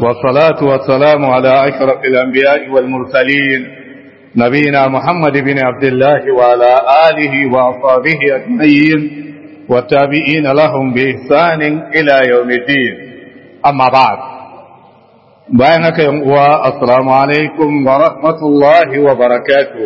والصلاة والسلام على أشرف الأنبياء والمرسلين نبينا محمد بن عبد الله وعلى آله وأصحابه أجمعين والتابعين لهم بإحسان إلى يوم الدين أما بعد بينك السلام عليكم ورحمة الله وبركاته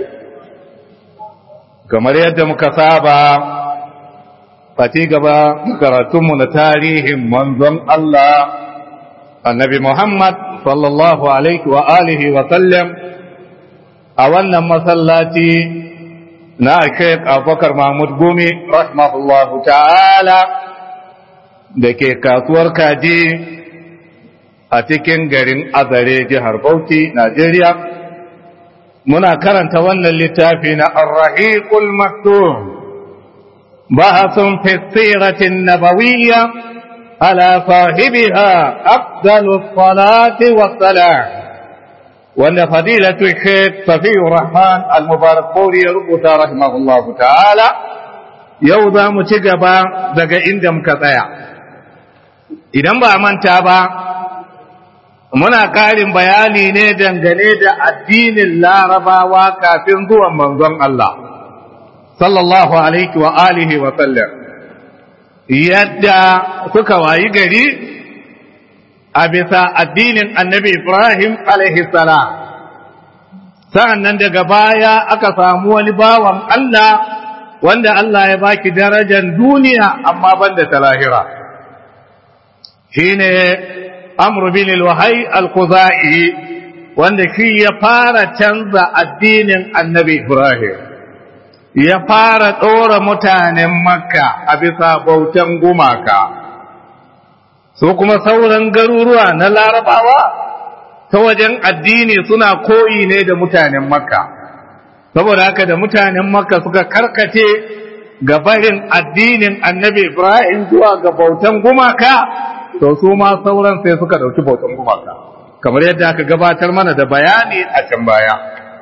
كما يدم كسابا فتيقبا كرتم تاريخ منظم الله النبي محمد صلى الله عليه وآله وسلم أولا مسلاتي ناكيك أبو بكر محمود قومي رحمه الله تعالى دكي كاسور كاجي أتكين غرين أذري جهر بوتي نيجيريا منا كرن تولى اللتافين الرحيق المكتوم بحث في السيرة النبوية على صاحبها أفضل الصلاة والسلام وأن فضيلة الشيخ صفي الرحمن المبارك فوري ربط رحمه الله تعالى يوضا متجبا دقا إندم كتايا إذن بأمان تابا muna ƙarin bayani ne dangane da addinin larabawa kafin zuwan manzon Allah sallallahu alaihi wa alihi wa sallam yadda suka wayi gari a bisa addinin annabi Ibrahim alaihi salam sa'annan daga baya aka samu wani bawan Allah wanda Allah ya baki darajar duniya amma banda ta lahira shine Amr bin al-Wahai al-Khuzai wanda shi ya fara canza addinin annabi Ibrahim ya fara ɗora mutanen Makka a bisa bautan gumaka, su kuma sauran garuruwa na Larabawa ta wajen addini suna koyi ne da mutanen Makka, saboda haka da mutanen Makka suka karkace ga barin addinin annabi Ibrahim zuwa ga bautan gumaka, to su ma sauran sai suka ɗauki bautan gumaka, kamar yadda aka gabatar mana da bayani a can baya.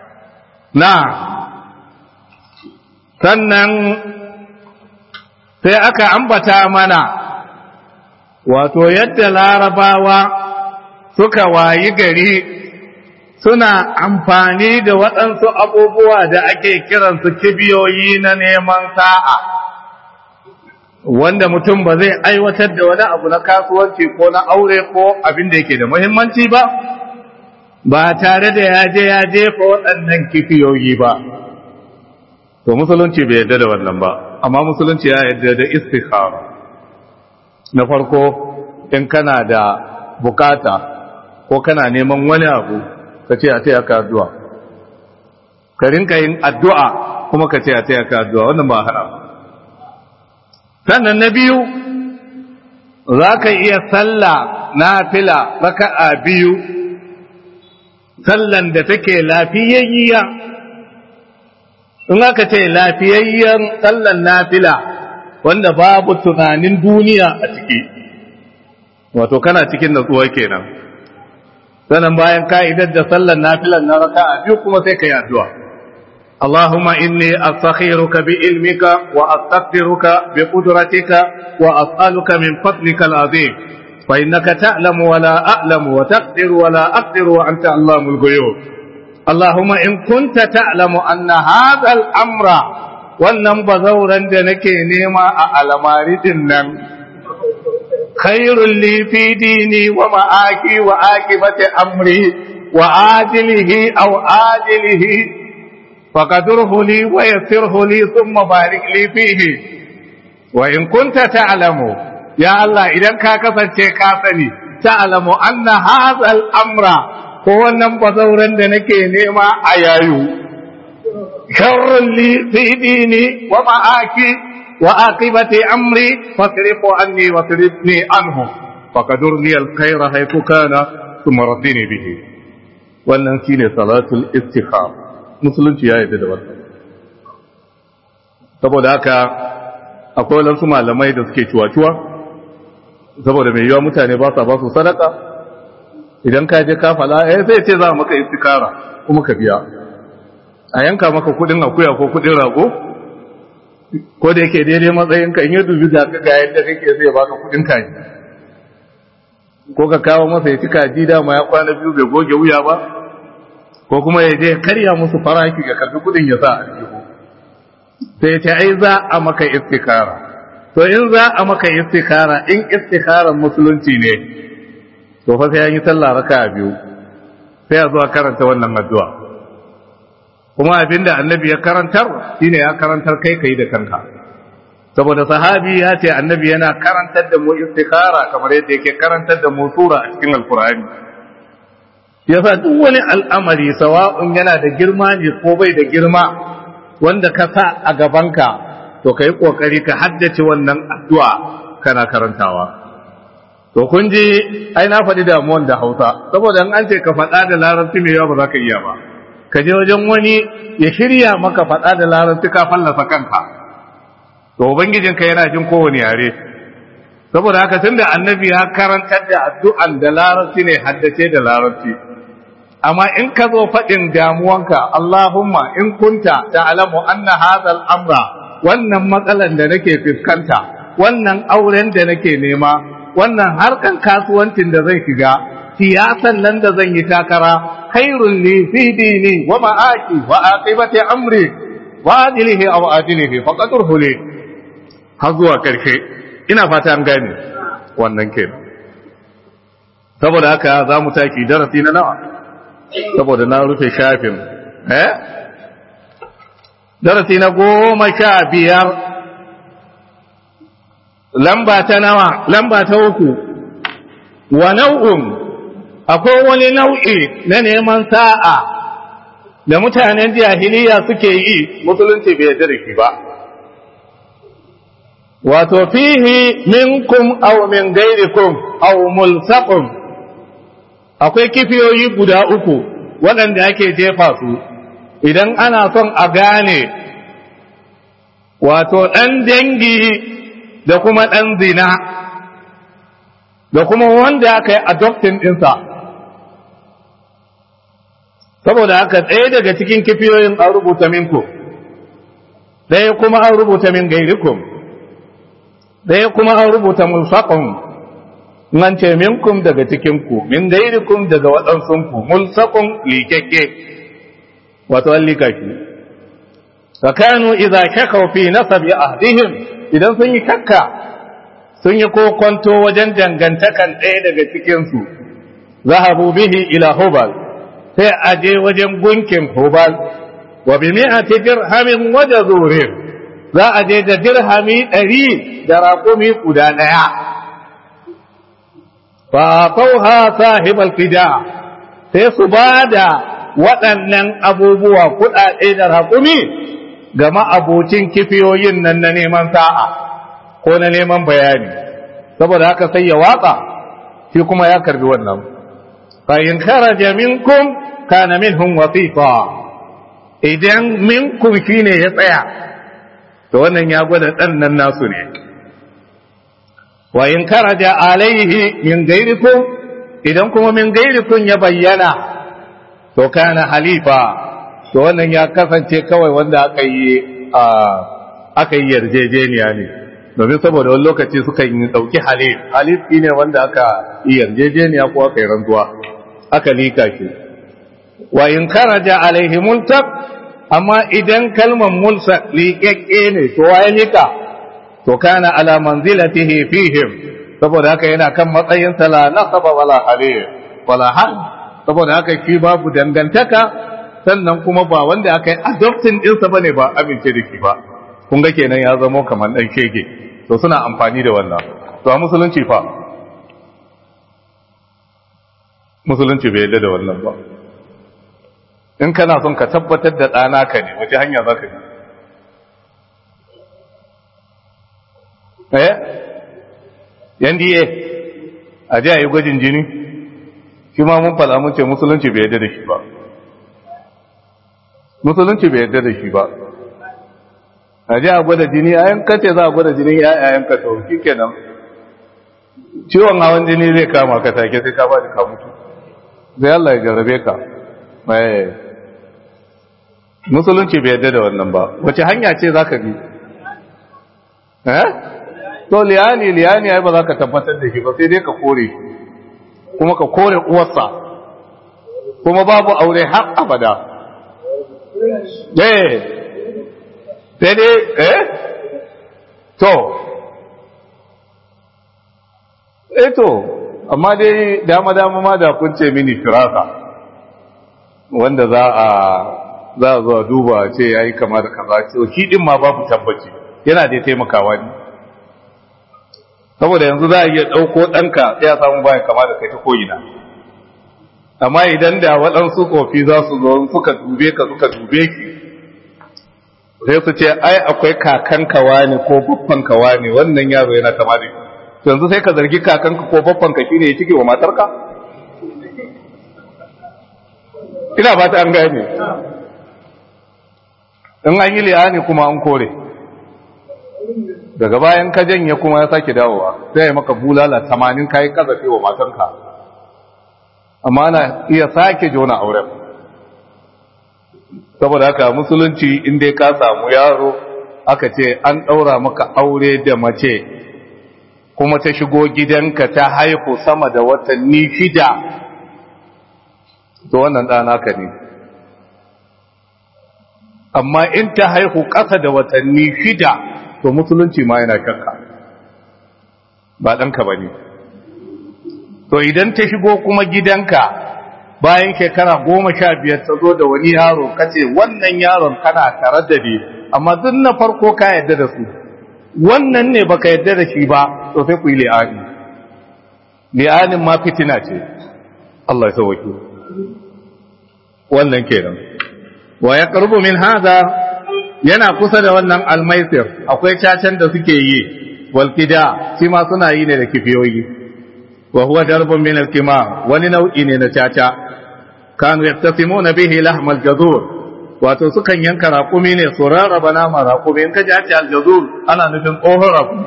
Sannan sai aka ambata mana wato yadda larabawa suka wayi gari suna amfani da waɗansu abubuwa da ake kiransu kibiyoyi na neman sa'a wanda mutum ba zai aiwatar da wani abu na kasuwanci ko na aure ko abin da yake da muhimmanci ba tare da ya jefa waɗannan kibiyoyi ba. To musulunci bai yarda da wannan ba, amma musulunci ya yarda da istikhara. Na farko in kana da bukata ko kana neman wani abu ka ce a taya ka addu'a, ka rinka yin addu'a kuma ka ce a taya ka addu'a, wannan ba haram. Sannan na biyu za ka iya sallah nafila raka'a biyu, sallan da take lafiyayya. In aka ce lafiyayyen sallan nafila wanda babu tunanin duniya a ciki, wato kana cikin natsuwa kenan. Sannan bayan ka'idar da sallan nafilan na raka'a biyu kuma sai ka yi addu'a. Allahumma inni astakhiruka bi ilmika wa astaghfiruka bi qudratika wa as'aluka min fadlika al-azim fa innaka ta'lamu wa la a'lamu wa taqdiru wa la aqdiru wa anta allamul ghuyub. اللهم إن كنت تعلم أن هذا الأمر wannan bazauran da nake nema a alamaridin nan khairul li fi dini wa ma'aki wa akibati amri wa ajilihi aw ajilihi faqadurhu li wa yassirhu li thumma barik li fihi wa in kunta ta'lamu ya Allah idan ka kasance ka sani ta'lamu anna hadha al-amra ko wannan bazauran da nake nema a yayu sharrun li fi dini wa ma'aki wa aqibati amri fasrifu anni wa srifni anhu faqadur li al-khayra haythu kana thumma raddini bihi wannan shine salatul istikhara musulunci ya yarda da wannan saboda haka akwai wasu malamai da suke ciwa-ciwa saboda mai yiwa mutane ba sa ba su sadaka idan ka je ka fala sai ce za maka istikara kuma ka biya a yanka maka kudin akuya ko kudin rago ko da yake daidai matsayin ka in ya dubi da ka ga yadda kake sai baka kudin kaji ko ka kawo masa ya ci kaji dama ya kwana biyu bai goge wuya ba, ko kuma ya je karya musu faraki ga karfi kudin ya sa a jiho, sai ya ce ai za a maka istikara. To in za a maka istikara, in istikaran musulunci ne, to fa sai an yi sallah raka'a biyu, sai a zuwa karanta wannan addu'a. Kuma abinda annabi ya karantar shine ya karantar kai da kanka. Saboda sahabi ya ce annabi yana karantar da mu istikara kamar yadda yake karantar da mu sura a cikin alkur'ani. Yasa duk wani al'amari sawa'un yana da girma ne ko bai da girma wanda ka sa a gabanka, to ka yi ƙoƙari ka haddace wannan addu'a kana karantawa. To kun ji ai na faɗi damuwan da Hausa, saboda in an ce ka faɗa da larabci mai yawa ba za ka iya ba. Ka je wajen wani ya shirya maka faɗa da larabci ka fallasa kanka. To ubangijinka yana jin kowane yare. Saboda haka tunda annabi ya karantar da addu'an da larabci ne haddace da larabci. Amma in ka zo faɗin damuwanka, Allahumma in kunta ta'lamu anna hadha al-amra, wannan matsalan da nake fuskanta, wannan auren da nake nema, wannan harkan kasuwancin da zai shiga, siyasan nan da zan yi takara, khairul li fi dini wa ma'aki wa aqibati amri wa adilihi aw adilihi faqadurhu li, har zuwa karshe. Ina fata an gane wannan kenan. Saboda haka za mu taki darasi na nawa, saboda na rufe shafin darasi na 15, lamba ta nawa, lamba ta 3. Wa nau'un, akwai wani nau'i na neman sa'a da mutanen jahiliya suke yi, musulunci bai yarda da shi ba. Wato fihi minkum aw min gairikum aw mulsaqum, akwai kifiyoyi guda 3 waɗanda ake jefa su idan ana son a gane wato ɗan dangi da kuma ɗan zina da kuma wanda aka yi adoptin ɗinsa. Saboda haka ɗaya daga cikin kifiyoyin an rubuta minku, ɗaya kuma an rubuta min gairikum, ɗaya kuma an rubuta mulsaqum. Nan ce minkum daga cikinku, min gairikum daga waɗansunku, mulsaqum likekke, wato an lika shi. Fakanu idza shakaw fi nasabi ahdihim, idan sun yi shakka, sun yi kokonto wajen dangantakan ɗaya daga cikinsu, zahabu bihi ila Hubal, sai a je wajen gunkin Hubal, wa bi mi'ati dirhamin wa jazurin, za a je da dirhami 100 da raƙumi guda ɗaya. Fafauha sahibal fida, sai su ba da waɗannan abubuwa kuɗaɗe da raƙumi ga ma'abocin kifiyoyin nan na neman sa'a ko na neman bayani, saboda haka sai ya watsa, shi kuma ya karbi wannan. Fa'in kharaja minkum kana minhum wasifa, idan minkum shine ya tsaya, to wannan ya gwada ɗan nan nasu ne. Wa in karaja alaihi min gairikum, idan kuma min gairikum ya bayyana, to kana halifa, to wannan ya kasance kawai wanda aka yi yarjejeniya ne, domin saboda wani lokaci suka yi ɗauki halif ne wanda aka yi yarjejeniya ko aka yi rantsuwa, aka lika shi. Wa in karaja alaihi multak, amma idan kalmar mulsak liƙaƙƙe ne, to waye lika? To kana ala manzilatihi fihim, saboda haka yana kan matsayin la nasaba wala halil wala hal, saboda haka shi babu dangantaka, sannan kuma ba wanda aka yi adopting ɗinsa bane, ba amince da shi ba. Kun ga kenan ya zama kamar ɗan shege, to suna amfani da wannan. To a musulunci fa, musulunci bai yarda da wannan ba. In kana son ka tabbatar da ɗana ka ne, wace hanya za ka yi? NDA a ji a yi gwajin jini, shi ma mun fada mun ce musulunci bai yadda da shi ba, musulunci bai yadda da shi ba. A ji a gwada jini, a yanka ce za a gwada jinin yayan ka sau, shi kenan ciwon hawan jini zai kama ka take sai ka ba da ka mutu, zai Allah ya jarrabe ka. Musulunci bai yadda da wannan ba. Wace hanya ce za ka bi? To liyani ai ba za ka tabbatar da shi ba, sai dai ka kore. kuma ka kore uwarsa kuma babu aure har abada sai dai to amma dai dama ma da kun ce mini firasa wanda za a zo duba ce yayi kama da kaza ce shi din ma babu tabbaci yana da taimakawa ne saboda yanzu za a iya dauko danka sai ya samu baya kama da kai ta koyina amma idan da waɗansu kofi za su zo suka dube ka suka dube ki sai su ce ai akwai kakanka wani ko babbanka wani wannan yaro yana kama da yanzu sai ka zargi kakanka ko babbanka shine ya cike wa matarka ina ba ta an gane in an yi liyani kuma an kore daga bayan ka janye kuma ya sake dawowa sai ya maka bulala 80 kai kazafe wa matarka amma na iya sake jona auren saboda haka musulunci inda ka samu yaro aka ce an daura maka aure da mace kuma ta shigo gidanka ta haihu sama da watanni 6 to wannan ɗana ka ne amma in ta haihu ƙasa da watanni 6 to musulunci ma yana shakka ba ɗanka ba ne to idan ta shigo kuma gidanka bayan shekara 15 ta zo da wani yaro kace wannan yaron kana tare da ni amma duk na farko ka yadda da su wannan ne baka yadda da shi ba to sai ku yi li'ani li'anin ma fitina ce Allah ya sauke wannan kenan wa yaqrubu min hada yana kusa da wannan almaisir akwai cacan da suke yi wal kida shi ma suna yi ne da kifiyoyi wa huwa darbun min al-kimar wani nau'i ne na caca kanu yaktasimuna bihi lahm al-jazur wato sukan yanka raƙumi ne su rarraba nama raƙumi in ka ji ake al-jazur ana nufin tsohon raƙumi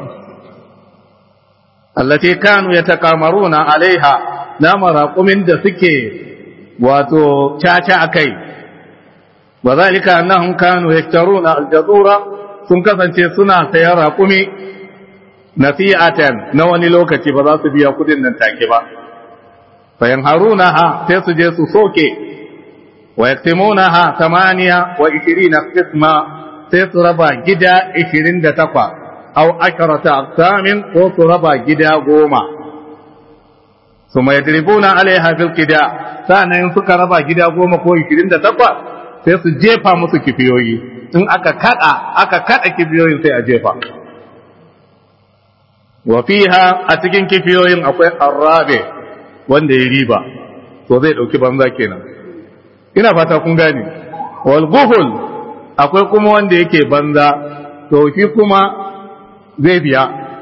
allati kanu yataqamaruna alaiha nama raƙumin da suke wato caca akai wa zalika annahum kanu yaktaruna al-jazura sun kasance suna sayar raƙumi nasi'atan na wani lokaci ba za su biya kudin nan take ba fayan harunaha sai su je su soke wa yaktimunaha 28 qisma sai su raba gida 28 aw akarata aqsamin ko su raba gida 10 suma yadribuna alaiha bil qida sanan suka raba gida 10 ko 28 sai su jefa musu kifiyoyi in aka kada kifiyoyin sai a jefa wa fiha a cikin kifiyoyin akwai arrabe wanda ya riba to zai dauki banza kenan ina fata kun gane wal guhul akwai kuma wanda yake banza to shi kuma zai biya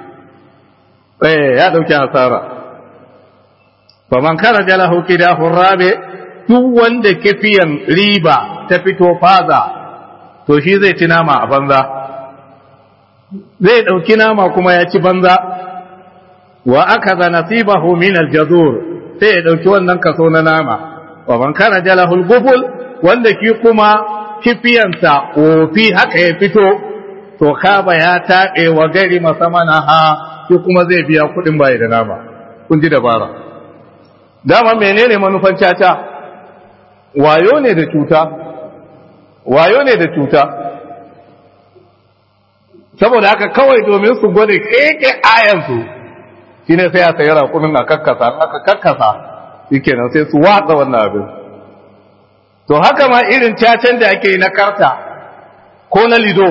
ya dauki hasara fa man kharaja lahu kidahu arrabe duk wanda kifiyan riba ta fito faza to shi zai ci nama a banza zai dauki nama kuma ya ci banza wa akaza nasibahu min aljazur sai ya dauki wannan kaso na nama wa man kana jalahul gubul wanda ki kuma kifiyansa ofi haka ya fito to kaba ya tabe wa gari masamanaha shi kuma zai biya kudin bai da nama kun ji dabara dama menene manufan caca wayo ne da cuta saboda haka kawai domin su gwada keke ayansu shi ne sai a sayi raƙumin a kakkasa aka kakkasa shi kenan sai su watsa wannan abin to haka ma irin cacen da ake yi na karta ko na lido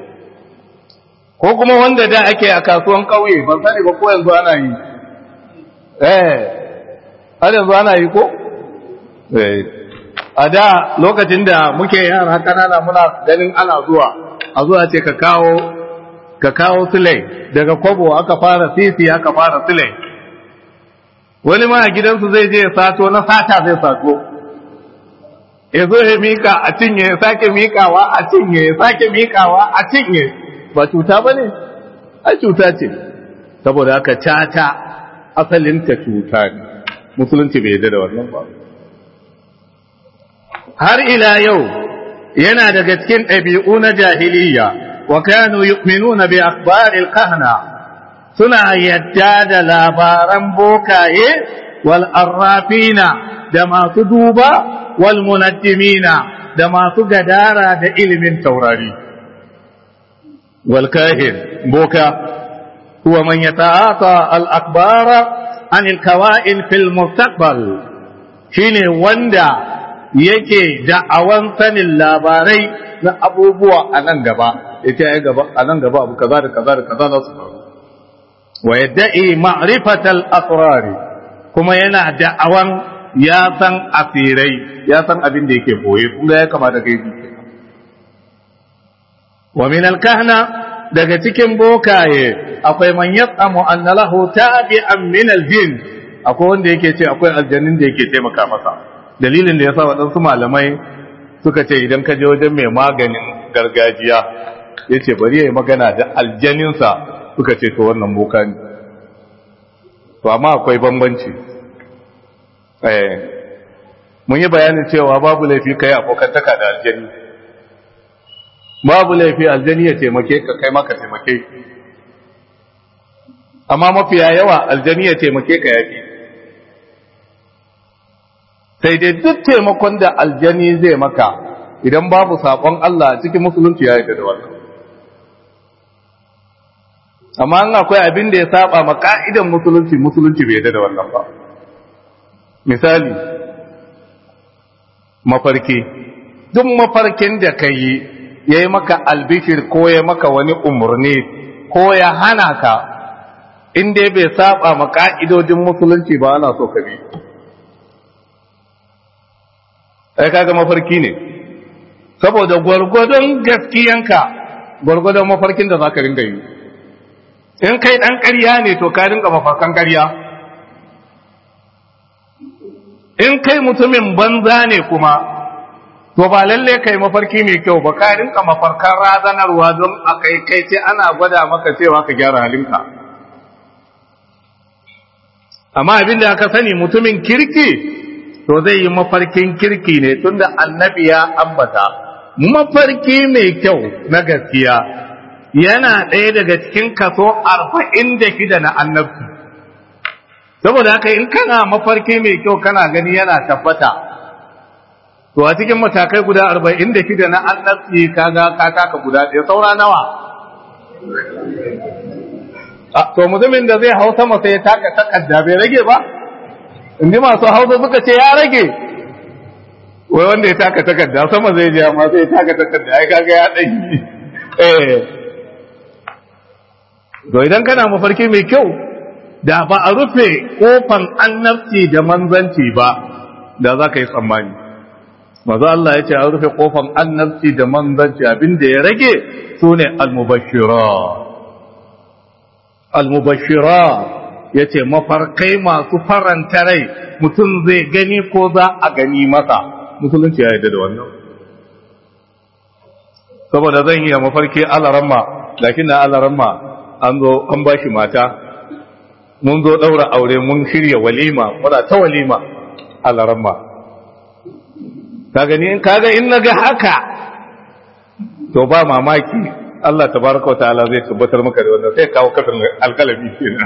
ko kuma wanda da ake a kasuwan ƙauye ban sani ba ko yanzu ana yi har yanzu ana yi ko a da lokacin da muke yara kanana muna ganin ana zuwa ce ka kawo silai daga kwabo aka fara sisi aka fara silai wani ma a gidansu zai je ya sato na sata zai sato ya zo ya mika a cinye ya sake mikawa a cinye ya sake mikawa a cinye ba cuta ba ne a cuta ce saboda haka caca asalinta cuta ne musulunci bai yarda da wannan ba har ila yau yana daga cikin ɗabi'u na jahiliya wa kanu yu'minuna bi akhbaril kahna suna yadda da labaran bokaye wal arrafina da masu duba wal munajjimina da masu gadara da ilimin taurari wal kahin boka huwa man yata'ata al akbara an al kawa'in fil mustaqbal shine wanda yake da'awan sanin labarai na abubuwa a nan gaba yace ai gaba a nan gaba abu kaza da kaza da kaza za su faru wa yadda'i ma'rifatal asrar kuma yana da'awan ya san asirai ya san abin da yake boye kuma ya kama da gaibi wa min al-kahna daga cikin bokaye akwai man yasamu anna lahu tabi'an min al-jin akwai wanda yake ce akwai aljannin da yake taimaka masa dalilin da yasa wadansu malamai suka ce idan ka je wajen mai maganin gargajiya yace bari yayi magana da aljaninsa suka ce to wannan boka ne to amma akwai bambanci mun yi bayanin cewa babu laifi kai abokantaka da aljani babu laifi aljani ya taimake ka kai maka taimake amma mafiya yawa aljani ya taimake ka yafi sai dai duk taimakon da aljani zai maka idan babu saƙon Allah cikin musulunci ya yarda da wannan amma an akwai abin da ya saba ma ka'idan musulunci bai yarda da wannan ba misali mafarki duk mafarkin da ka yi ya yi maka albishir ko ya maka wani umarni ko ya hana ka inda bai saba ma ka'idodin musulunci ba ana so ka bi ai kaga mafarki ne saboda gwargwadon gaskiyanka gwargwadon mafarkin da za ka ringa yi in kai ɗan ƙarya ne to ka ringa mafarkan ƙarya in kai mutumin banza ne kuma to ba lalle kai mafarki mai kyau ba ka rinka mafarkan razanarwa don a kai ce ana gwada maka cewa ka gyara halinka amma abin da aka sani mutumin kirki to zai yi mafarkin kirki ne tunda annabi ya ambata mafarki mai kyau na gaskiya yana ɗaya daga cikin kaso 46 na annabci saboda haka in kana mafarki mai kyau kana gani yana tabbata to a cikin matakai guda 46 na annabci kaga ka taka guda ɗaya saura nawa to mutumin da zai hau sama sai ya taka takarda bai rage ba inda masu hausa suka ce ya rage wai wanda ya taka takarda sama zai je amma sai ya taka takarda ai kaga ya ɗanyi to idan kana mafarki mai kyau da ba a rufe kofan annabci da manzanci ba da za ka yi tsammani mazu Allah ya ce a rufe kofan annabci da manzanci abinda ya rage su ne almubashira ya ce mafarkai masu faranta rai mutum zai gani ko za a gani masa musulunci ya yarda da wannan saboda zan yi mafarki alaramma lakin na alaramma an zo an ba shi mata mun zo ɗaura aure mun shirya walima muna ta walima alaramma kaga in naga haka to ba mamaki Allah tabaraka wa ta'ala zai tabbatar maka da wannan sai kawo kafin alkalami kenan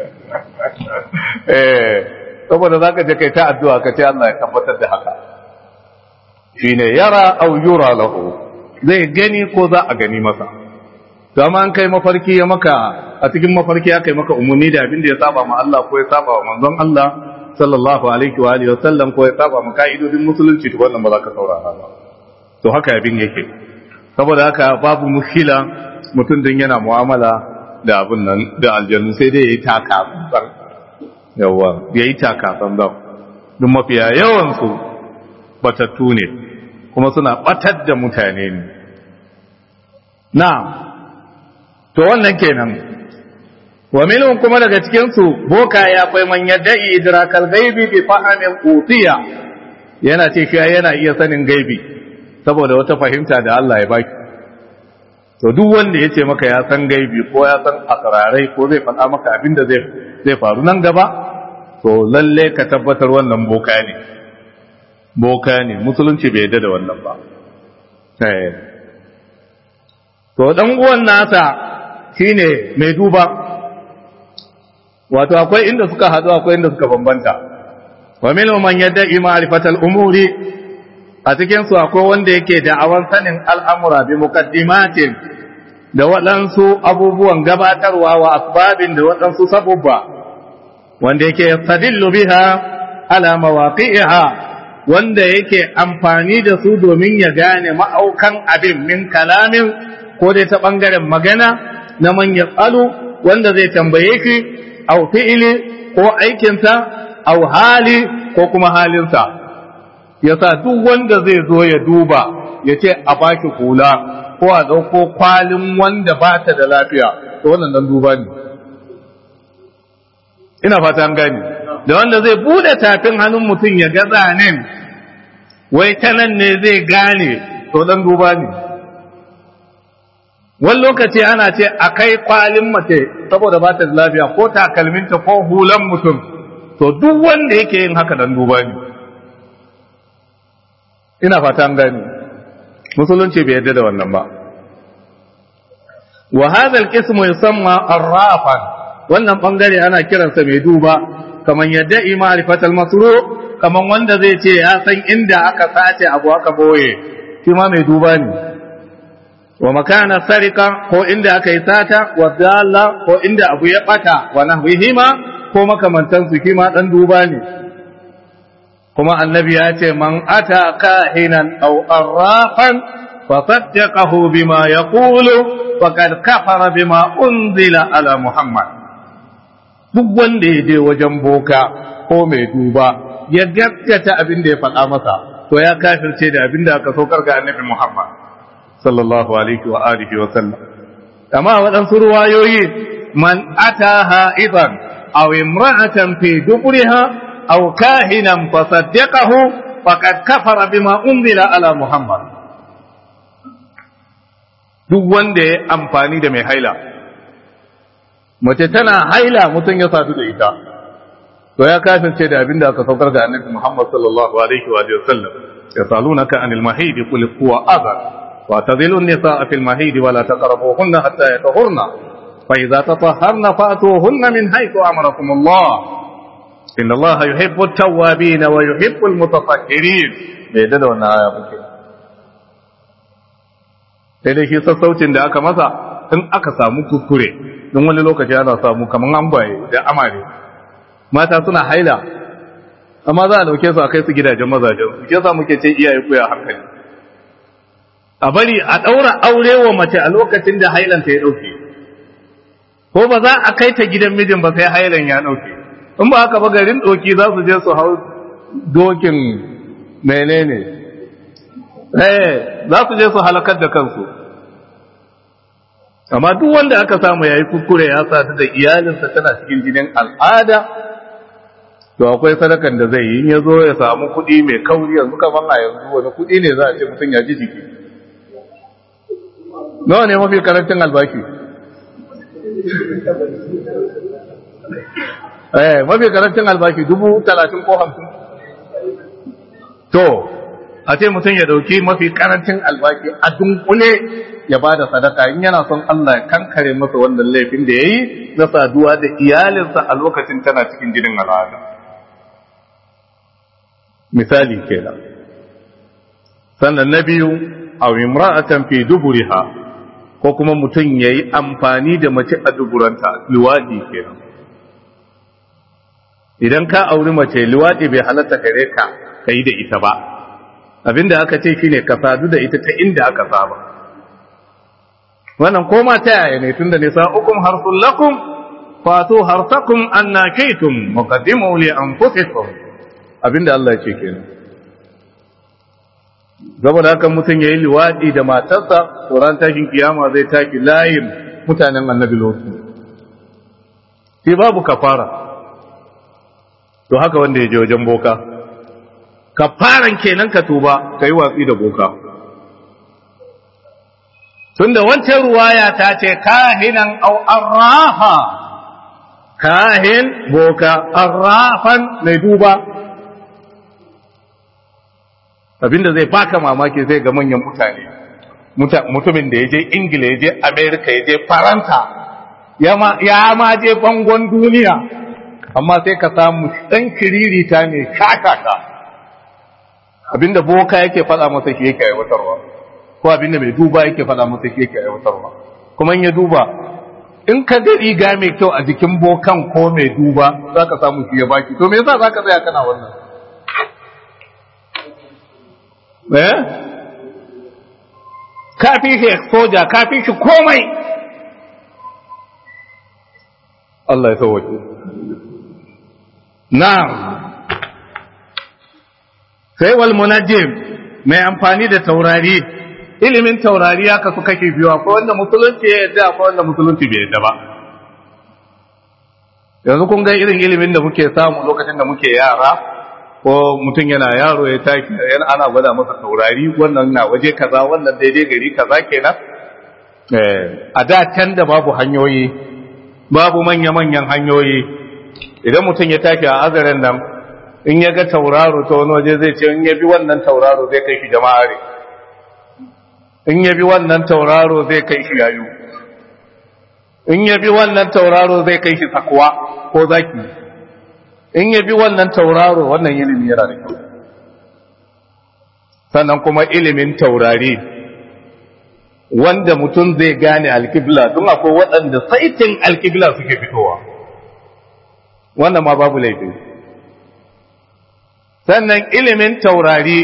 saboda zaka je kai ta addu'a ka ce Allah ya tabbatar da haka shine yara aw yura lahu zai gani ko za a gani masa to amma an kai mafarki ya maka a cikin mafarki ya kai maka umuni da abin da ya saba ma Allah ko ya saba wa manzon Allah sallallahu alaihi wa alihi wasallam ko ya saba mu kaidodin musulunci to wannan ba za ka saurara ba to haka abin yake saboda haka babu mushkila mutum din yana mu'amala da abin nan da aljannu sai dai yayi taka tsantsan yawa yayi taka tsantsan duk mafiya yawan su batattu ne kuma suna batar da mutane ne na'am to wannan kenan wa minhum kuma daga cikin su boka ya akwai man yadda'i idrakal ghaibi bi fahamin utiya yana ce shi yana iya sanin gaibi saboda wata fahimta da Allah ya baki to duk wanda yace maka ya san gaibi ko ya san asrarai ko zai faɗa maka abin da zai faru nan gaba to lalle ka tabbatar wannan boka ne musulunci bai yarda da wannan ba to dan uwan nasa shine mai duba wato akwai inda suka haɗu akwai inda suka bambanta wa minhum man yad'i ma'rifatal umuri a cikin su akwai wanda yake da'awan sanin al'amura bi muqaddimatin da waɗansu abubuwan gabatarwa wa asbabin da waɗansu sabubba wanda yake yastadillu biha ala mawaqi'iha wanda yake amfani da su domin ya gane ma'aukan abin min kalamin ko dai ta bangaren magana na man yasalu wanda zai tambaye shi au fi'ili ko aikinsa au hali ko kuma halinsa yasa duk wanda zai zo ya duba ya ce a baki hula ko a ɗauko kwalin wanda ba ta da lafiya to wannan dan duba ne ina fata an gani da wanda zai bude tafin hannun mutum ya ga zanen wai ta nan ne zai gane to dan duba ne wani lokaci ana ce a kai kwalin mace saboda ba ta da lafiya ko takalminta ko hulan mutum to duk wanda yake yin haka dan duba ne ina fata an gani musulunci bai yarda da wannan ba wa hadha al-qismu yusamma arrafan wannan bangare ana kiransa mai duba kaman yadda ma'rifatal masruq kaman wanda zai ce ya san inda aka sace abu aka boye shi ma mai duba ne wa makana sarika ko inda aka yi sata wa dalla ko inda abu ya bata wa nahwihima ko makamantan su kima dan duba ne kuma annabi ya ce man ata kahinan aw arrafan fa saddaqahu bima yaqulu faqad kafara bima unzila ala muhammad duk wanda ya je wajen boka ko mai duba ya gaskata abin da ya faɗa masa to ya kafirce da abin da aka saukar ga annabi muhammad sallallahu alaihi wa alihi wa sallam amma waɗansu ruwayoyi man ataha idan aw imra'atan fi duburiha أو كاهنا فصدقه فقد كفر بما أنزل على محمد duk wanda ya amfani da mai haila mace tana haila mutum ya sadu da ita to ya kafirce da abinda aka saukar da annabi Muhammad sallallahu alaihi wa sallam yasalunaka anil mahid qul huwa adha wa tadhilu an-nisaa fil mahid wa la taqrabuhunna hatta yatahurna fa idza tatahharna fa'tuhunna min haythu amarakum Allah inna Allah yuhibbu at-tawwabin wa yuhibbu al-mutatahhirin bai da wannan aya ba sai dai shi sassaucin da aka masa in aka samu kuskure don wani lokaci ana samu kaman ambaye da amare mata suna haila amma za a dauke su a kai su gidajen mazajen su ke sa muke ce iyaye ku ya hankali a bari a daura aure wa mace a lokacin da hailan ta ya dauke ko ba za a kai ta gidan mijin ba sai hailan ya dauke in ba haka ba garin doki za su je su hau dokin menene za su je su halakar da kansu amma duk wanda aka samu yayi kuskure ya sadu da iyalinsa tana cikin jinin al'ada to akwai sadakan da zai yi in ya zo ya samu kuɗi mai kauri yanzu kaman a yanzu wani kuɗi ne za a ce mutum ya ji jiki nawa ne mafi karancin albaki mafi karancin albashi 30,000 ko 50 to a ce mutum ya dauki mafi karancin albashi a dunkule ya ba da sadaka in yana son Allah ya kankare masa wannan laifin da ya yi na saduwa da iyalinsa a lokacin tana cikin jinin al'ada misali kenan sannan na biyu aw imra'atan fi duburiha ko kuma mutum yayi amfani da mace a duburanta liwadi kenan idan ka auri mace liwaɗi bai halatta gare ka ka yi da ita ba abinda aka ce shine ka sadu da ita ta inda aka saba wannan koma ta yaya ne tunda nisa'ukum harsul lakum fatu harsakum anna kaytum muqaddimu li anfusikum abinda Allah ya ce kenan saboda haka mutum yayi liwaɗi da matarsa to ran tashin kiyama zai taki layin mutanen annabi lotu sai babu kafara to haka wanda ya je wajen boka kafaran kenan ka tuba kai watsi da boka tunda wancan ruwaya ta ce kahinan aw arrafa kahin boka arrafan mai duba abinda zai baka mamaki zai ga manyan mutane mutumin da ya je ingila ya je amerika ya je faransa ya ma je bangon duniya amma sai ka samu dan kiririta ne kakaka abinda boka yake faɗa masa shi yake aiwatarwa ko abinda mai duba yake faɗa masa shi yake aiwatarwa kuma in ya duba in ka ga riga mai kyau a jikin bokan ko mai duba za ka samu shi ya baki to me yasa za ka tsaya kana wannan ka fi shi exposure ka fi shi komai Allah ya sauwake na'am sai wal munajjim mai amfani da taurari ilimin taurari ya kasu kake biyu akwai wanda musulunci ya yadda akwai wanda musulunci bai yadda ba yanzu kun ga irin ilimin da muke samu lokacin da muke yara ko mutum yana yaro ya taki yana ana gwada masa taurari wannan na waje kaza wannan daidai gari kaza kenan a da can da babu hanyoyi babu manya-manyan hanyoyi idan mutum ya taki a azarin nan in ya ga tauraro ta wani waje zai ce in ya bi wannan tauraro zai kai shi jama'are in ya bi wannan tauraro zai kai shi yayu in ya bi wannan tauraro zai kai shi sakwa ko zaki in ya bi wannan tauraro wannan ilimi yana da kyau sannan kuma ilimin taurari wanda mutum zai gane alkibla don akwai waɗanda saitin alkibla suke fitowa wannan ma babu laifi sannan ilimin taurari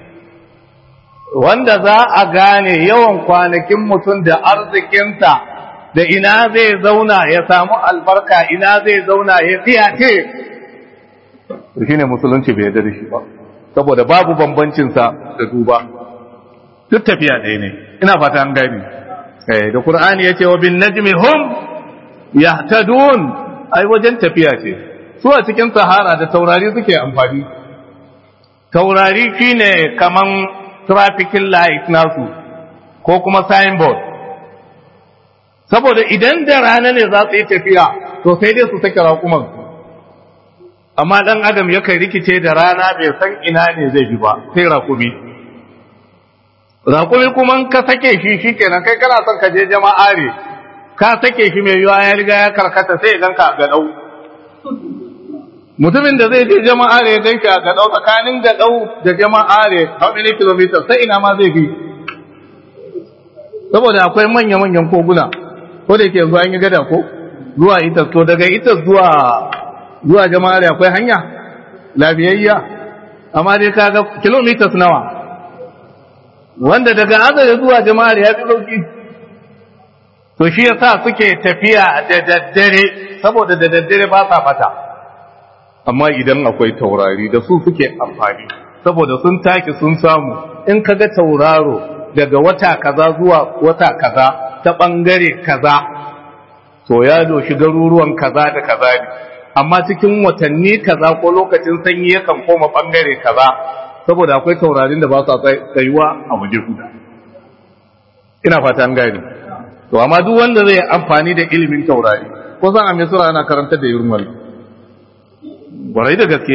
wanda za a gane yawan kwanakin mutum da arzikinsa da ina zai zauna ya samu albarka ina zai zauna ya tsiyace shi ne musulunci bai yarda da shi ba saboda babu bambancinsa da duba duk tafiya ɗaya ne ina fata an gani da Qur'ani yace wa bin najmi hum yahtadun ai wajen tafiya ce su a cikin sahara da taurari suke amfani taurari shine kaman traffic light nasu ko kuma signboard saboda idan da rana ne za su yi tafiya to sai dai su sake raƙuman amma dan adam yakan rikice da rana bai san ina ne zai bi ba sai raƙumi kuma ka sake shi shikenan kai kana son ka je jama'a ne ka sake shi mai yiwa ya riga ya karkata sai ya ganka a gadau mutumin da zai je jama'a ne ya ganka a gadau tsakanin gadau da jama'a ne how many kilometers sai ina ma zai bi saboda akwai manya-manyan koguna ko da yake yanzu an yi gada ko zuwa ita to daga ita zuwa jama'a ne akwai hanya lafiyayya amma dai kaga kilometers nawa wanda daga azare zuwa jama'ar ya fi sauki to shi yasa suke tafiya da daddare saboda da daddare ba sa fata amma idan akwai taurari da su suke amfani saboda sun taki sun samu in kaga tauraro daga wata kaza zuwa wata kaza ta bangare kaza to ya doshi garuruwan kaza da kaza ne amma cikin watanni kaza ko lokacin sanyi yakan koma bangare kaza saboda akwai taurarin da ba sa tsayuwa a waje guda ina fata an gani to amma duk wanda zai amfani da ilimin taurari ko san a misra ana karanta da yurmal barai da gaske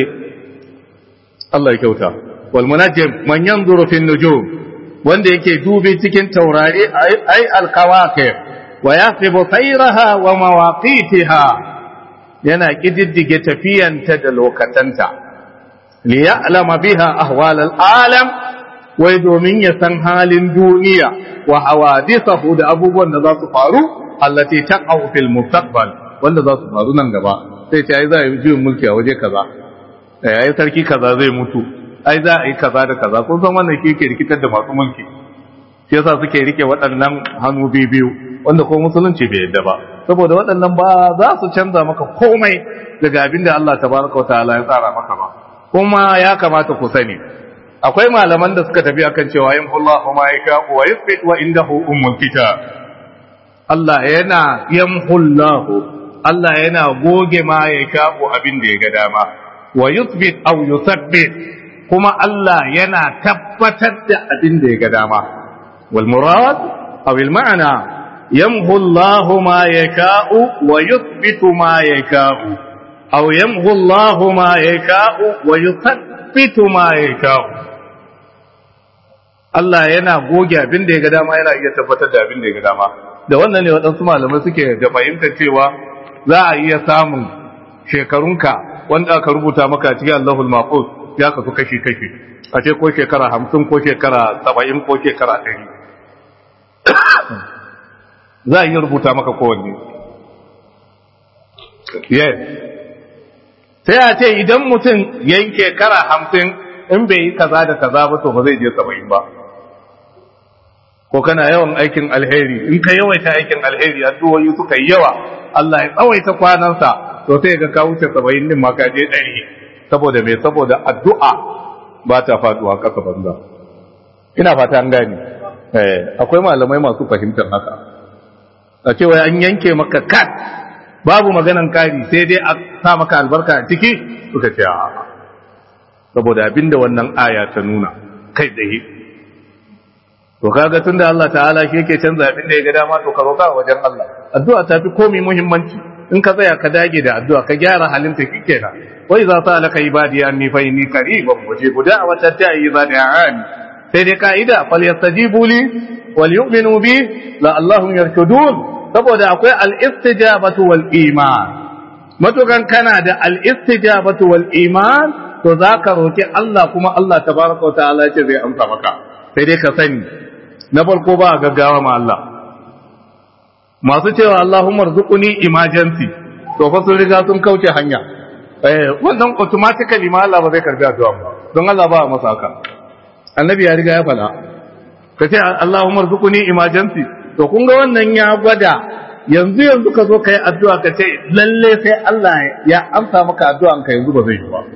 Allah ya kyauta wal munajjim man yanzuru fi nujum wanda yake dubi cikin taurari ay al kawakib wa yahsibu sayraha wa mawaqitiha yana kididdige tafiyanta da lokatanta liya'lama biha ahwal al'alam wai domin ya san halin duniya wa hawadithahu da abubuwan da za su faru allati taqa'u fil mustaqbal wanda za su faru nan gaba sai ce ai za a yi juyin mulki a waje kaza ai sarki kaza zai mutu ai za a yi kaza da kaza kun san wannan shi yake rikitar da masu mulki shi yasa suke rike waɗannan hannu biyu wanda ko musulunci bai yadda ba saboda waɗannan ba za su canza maka komai daga abin da Allah tabaraka wa ta'ala ya tsara maka ba kuma ya kamata ku sani akwai malaman da suka tafi akan cewa yin Allahu ma yasha wa yuthbit wa indahu ummul kitab Allah yana yamhullahu Allah yana goge ma yasha abin da ya ga dama wa yuthbit aw yuthabbit kuma Allah yana tabbatar da abin da ya ga dama wal murad aw al ma'na yamhullahu ma yasha wa yuthbitu ma yasha أو يمحو الله ما يشاء ويثبت ما يشاء Allah yana goge abin da ya ga dama yana iya tabbatar da abin da ya ga dama da wannan ne waɗansu malamai suke da fahimtar cewa za a iya samun shekarunka wanda aka rubuta maka cikin Allahul Mahfuz ya kasu kashi-kashi a ce ko shekara 50 ko shekara 70 ko shekara 100 za a yi rubuta maka kowanne yes sai a ce idan mutum yanke shekara 50 in bai yi kaza da kaza ba to ba zai je 70 ba ko kana yawan aikin alheri in ka yawaita aikin alheri addu'o'i suka yi yawa Allah ya tsawaita kwanansa to sai ga ka wuce 70 din ma ka je 100 saboda me saboda addu'a ba ta faduwa kasa banza ina fata an gane akwai malamai masu fahimtar haka a cewa an yanke maka kat babu maganan kari sai dai a sa maka albarka a ciki suka ce saboda abinda wannan aya ta nuna kai tsaye to kaga tunda Allah ta'ala shi yake canza abin da ya ga dama to ka roƙa wajen Allah addu'a ta fi komai muhimmanci in ka tsaya ka dage da addu'a ka gyara halinta kikenan wa idza sa'alaka ibadi anni fa inni qaribun ujibu da'wata da'i idza da'ani sai dai kaida falyastajibu li wal yu'minu bi la'allahum yarshudun saboda akwai al-istijabatu wal iman matukan kana da al-istijabatu wal iman to zaka roki Allah kuma Allah tabaraka wa ta'ala ce zai amsa maka sai dai ka sani na farko ba gaggawa ma Allah masu cewa Allahumma rzuquni emergency to fa sun riga sun kauce hanya wannan automatically ma Allah ba zai karbi addu'a ba don Allah ba masa haka annabi ya riga ya fada kace Allahumma rzuquni emergency to kun ga wannan ya gwada yanzu ka zo kai addu'a kace lalle sai Allah ya amsa maka addu'an ka yanzu ba zai yi ba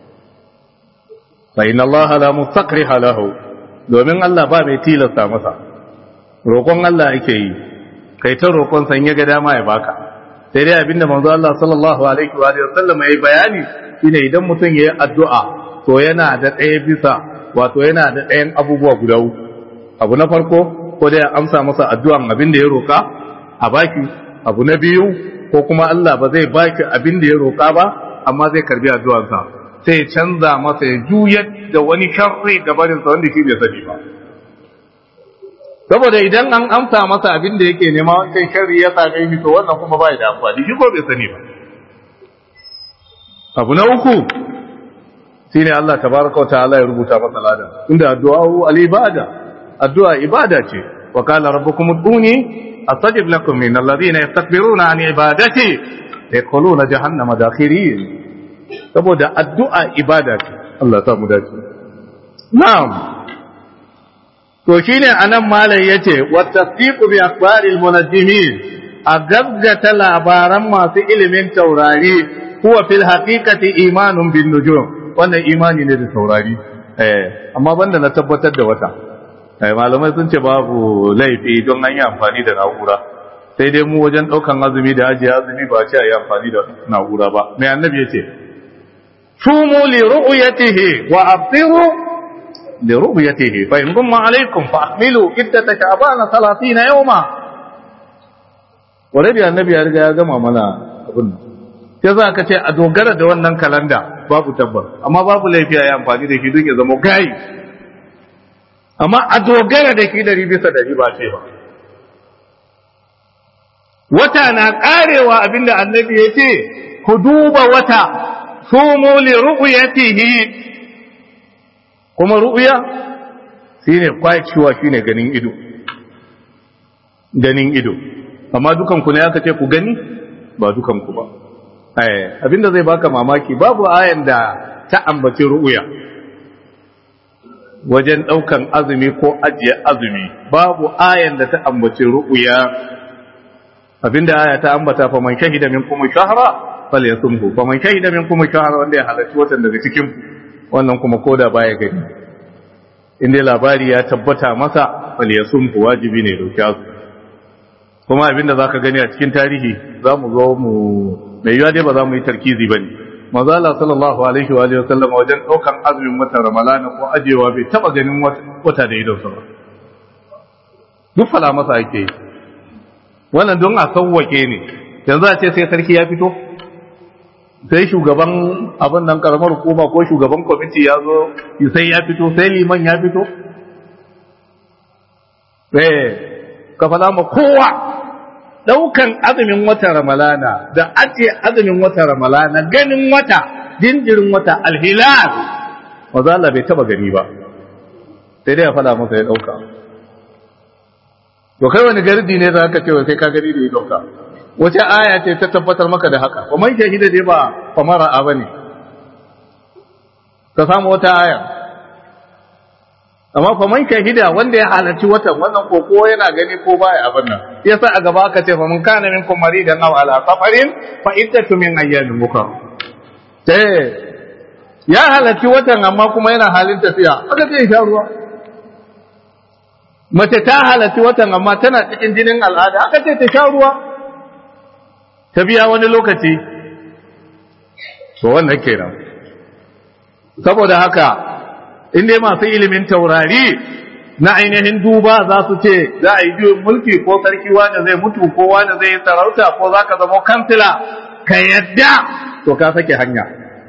fa inna Allah la mustaqriha lahu domin Allah ba mai tilasta masa roƙon Allah yake yi kai ta roƙon san ya ga dama ya baka sai dai abinda manzo Allah sallallahu alaihi wa sallam yayi bayani shine idan mutum yayi addu'a to yana da ɗaya bisa wato yana da ɗayan abubuwa guda uku abu na farko ko dai amsa masa addu'an abin da ya roƙa a baki abu na biyu ko kuma Allah ba zai baki abin da ya roƙa ba amma zai karbi addu'arsa sai canza masa ya juyar da wani sharri gabaninsa wanda shi bai sani ba saboda idan an amsa masa abin da yake nema wancan sharri ya same shi to wannan kuma bai da amfani shi ko bai sani ba abu na uku shine Allah tabaraka wa ta'ala ya rubuta masa ladan inda addu'a al-ibada addu'a ibada ce wa qala rabbukum ud'uni astajib lakum min alladhina yastakbiruna an ibadati yadkhuluna jahannama dakhirin saboda addu'a ibada ce Allah ta mu dace na'am to shine anan malai yace wa tasdiqu bi akhbaril munajjimin a gaggata labaran masu ilimin taurari huwa fil haqiqati imanun bin nujum wannan imani ne da taurari amma banda na tabbatar da wata malamai sun ce babu laifi don an yi amfani da na'ura sai dai mu wajen daukan azumi da ajiye azumi ba ce a yi amfani da na'ura ba mai annabi yace sumu li ru'yatihi wa aftiru li ru'yatihi fa in gumma alaykum fa ahmilu iddata sha'bana 30 yawma wanda annabi ya riga ya gama mana abin sai za ka ce a dogara da wannan kalanda babu tabbas amma babu laifi a yi amfani da shi don ya zama gayi amma a dogara da shi 100% ba ce ba wata na karewa abinda annabi ya ce ku duba wata sumu li ru'yatihi kuma ru'ya shine kwacewa shine ganin ido amma dukan ku ne aka ce ku gani ba dukan ku ba abinda zai baka mamaki babu ayan da ta ambace ru'ya wajen daukan azumi ko ajiye azumi babu ayan da ta ambace ru'ya abinda aya ta ambata fa man shahida minkum shahra falyasumhu fa man shahida minkum shahra wanda ya halarci watan daga cikin wannan kuma koda baya gani inda labari ya tabbata masa falyasumhu wajibi ne dauki azumi kuma abinda zaka gani a cikin tarihi zamu zo mu mai yiwa dai ba za mu yi tarkizi bane manzo Allah sallallahu alaihi wa alihi wasallam wajen daukan azumin watan Ramadan ko ajewa bai taba ganin wata da idon sa duk fala masa yake wannan don a sauwake ne yanzu a ce sai sarki ya fito sai shugaban abin nan karamar hukuma ko shugaban kwamiti ya zo sai ya fito sai liman ya fito ka fada ma kowa daukan azumin wata ramalana da ajiye azumin wata ramalana ganin wata jinjirin wata alhilal maza Allah bai taba gani ba sai dai ya fada masa ya dauka to kai wani gardi ne za ka ce sai ka gani da ya dauka wace aya ce ta tabbatar maka da haka kuma shahida dai ba famara a bane ka samu wata aya amma faman shahida wanda ya halarci watan wannan koko yana gani ko baya abin nan yasa a gaba aka ce faman kana minkum maridan aw ala safarin fa iddatu min ayyamin ukhra ya halarci watan amma kuma yana halin tafiya aka ce sha ruwa mace ta halarci watan amma tana cikin jinin al'ada aka ce ta sha ruwa ta biya wani lokaci to wannan kenan saboda haka inda masu ilimin taurari na ainihin duba za su ce za a yi juyin mulki ko sarki wanda zai mutu ko wanda zai yi sarauta ko za ka zama kansila ka yadda to ka sake hanya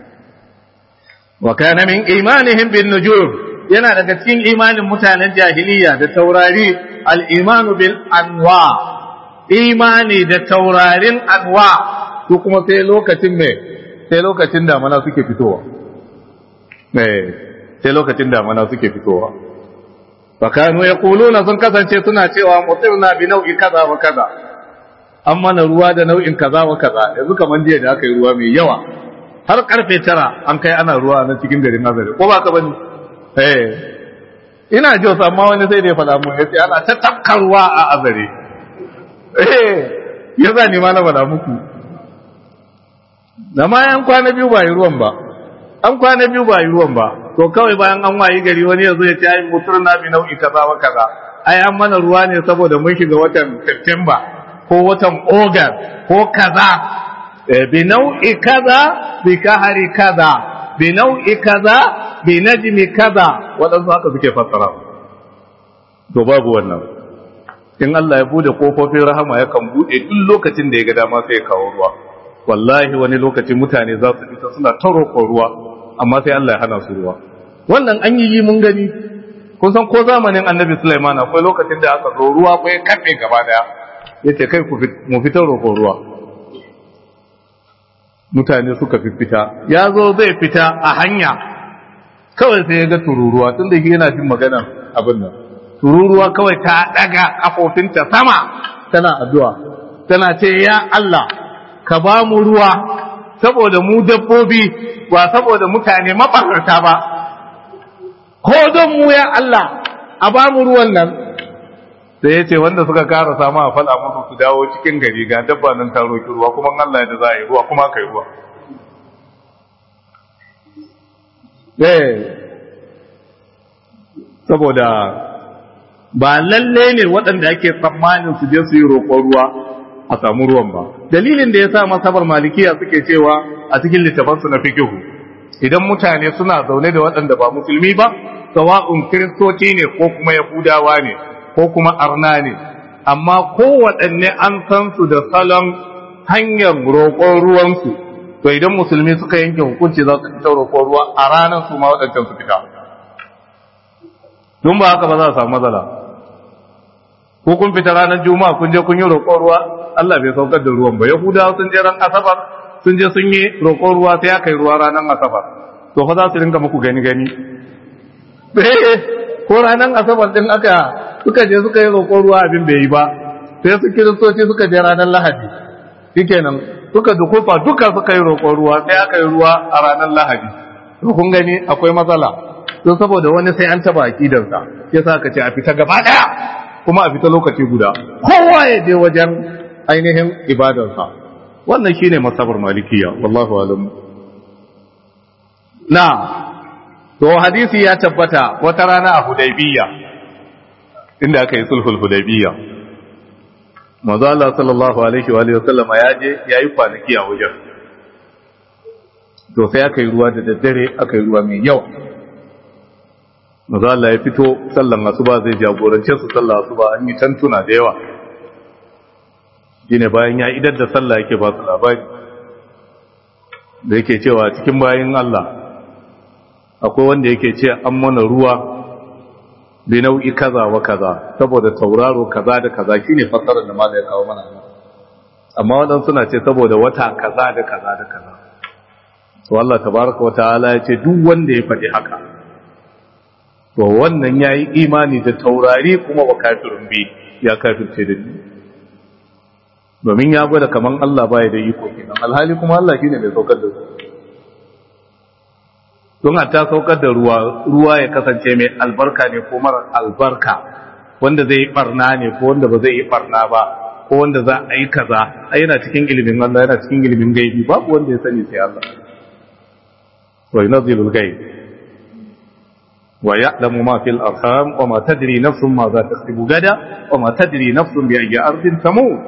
wa kana min imanihim bin nujum yana daga cikin imanin mutanen jahiliya da taurari al-imanu bil anwa imani da taurarin anwa su kuma sai lokacin damana suke fitowa sai lokacin damana suke fitowa fakanu yaquluna sun kasance suna cewa mutirna bi nau'i kaza wa kaza an mana ruwa da nau'in kaza wa kaza yanzu kaman jiya da aka yi ruwa mai yawa har karfe 9 an kai ana ruwa na cikin garin Azare ko ba ka bane ina ji wasu amma wani sai da ya faɗa mu yace ana ta tafka ruwa a Azare yasa ni ma na faɗa muku da ma yan kwana biyu ba yi ruwan ba to kawai bayan an wayi gari wani yazo ya ce ai muturna bi nau'i kaza wa kaza ai an mana ruwa ne saboda mun shiga watan September ko watan August ko kaza bi nau'i kaza bi kahari kaza bi nau'i kaza bi najmi kaza wadansu haka suke fassara to babu wannan in Allah ya bude kofofin rahama yakan bude duk lokacin da ya ga dama sai ya kawo ruwa wallahi wani lokaci mutane za su fita suna ta roƙon ruwa amma sai Allah ya hana su ruwa wannan an yi mun gani kun san ko zamanin Annabi Sulaiman akwai lokacin da aka zo ruwa ko ya kafe gaba daya yace kai mu fitar roƙon ruwa mutane suka fita ya zo zai fita a hanya kawai sai ya ga tururuwa tunda shi yana jin magana abin nan tururuwa kawai ta daga kafofinta sama tana addu'a tana ce ya Allah ka ba mu ruwa saboda mu dabbobi ba saboda mutane mabarata ba ko don mu ya Allah a ba mu ruwan nan sai ya ce wanda suka kara samu a fada musu su dawo cikin gari ga dabba nan ta roki ruwa kuma Allah da za a yi ruwa kuma kai ruwa saboda ba lalle ne waɗanda ake tsammanin su je su yi roƙon ruwa a samu ruwan ba dalilin da ya sa masabar malikiya suke cewa a cikin littafansu na fikihu idan mutane suna zaune da waɗanda ba musulmi ba sawa'un kiristoci ne ko kuma yahudawa ne ko kuma arna ne amma kowaɗanne an san su da salon hanyar roƙon ruwansu to idan musulmi suka yanke hukunci za su fita roƙon ruwa a ranar su ma waɗancan su fita don ba haka ba za a samu matsala ko kun fita ranar juma'a kun je kun yi roƙon ruwa Allah bai saukar da ruwan ba yahudawa sun je ran asabar sun je sun yi roƙon ruwa sai aka yi ruwa ranar asabar to fa za su rinka muku gani ko ranar asabar din aka suka je suka yi roƙon ruwa abin bai yi ba sai su kiristoci suka je ranar lahadi shikenan suka dukufa duka suka yi roƙon ruwa sai aka yi ruwa a ranar lahadi to kun gani akwai matsala to saboda wani sai an taba aqidarsa yasa aka ce a fita gaba daya kuma a fita lokaci guda kowa ya je wajen ainihin ibadarsa wannan shine masabar malikiya wallahu alam na to hadisi ya tabbata wata rana a Hudaybiyya inda aka yi sulhul Hudaybiyya manzo Allah sallallahu alaihi wa sallama ya je yayi kwanaki a wajen to sai aka yi ruwa da daddare aka yi ruwa mai yawa manzo Allah ya fito sallan asuba zai jagorance su sallar asuba an yi tantuna da yawa shine bayan ya idar da sallah yake ba su labari da yake cewa cikin bayin Allah akwai wanda yake ce an mana ruwa bi nau'i kaza wa kaza saboda tauraro kaza da kaza shine fassarar da malai ya kawo mana amma waɗansu suna ce saboda wata kaza da kaza da kaza to Allah tabaraka wa ta'ala ya ce duk wanda ya faɗi haka to wannan yayi imani da taurari kuma wa kafirun bi ya kafirce da ni domin ya gwada kaman Allah baya da iko kenan alhali kuma Allah shine mai saukar da su don ta saukar da ruwa ya kasance mai albarka ne ko mara albarka wanda zai yi barna ne ko wanda ba zai yi barna ba ko wanda za a yi kaza ai yana cikin ilimin Allah yana cikin ilimin gaibi babu wanda ya sani sai Allah wa yunzilul ghaib wa ya'lamu ma fil arham wa ma tadri nafsun ma za taksibu gada wa ma tadri nafsun bi ayyi ardin tamut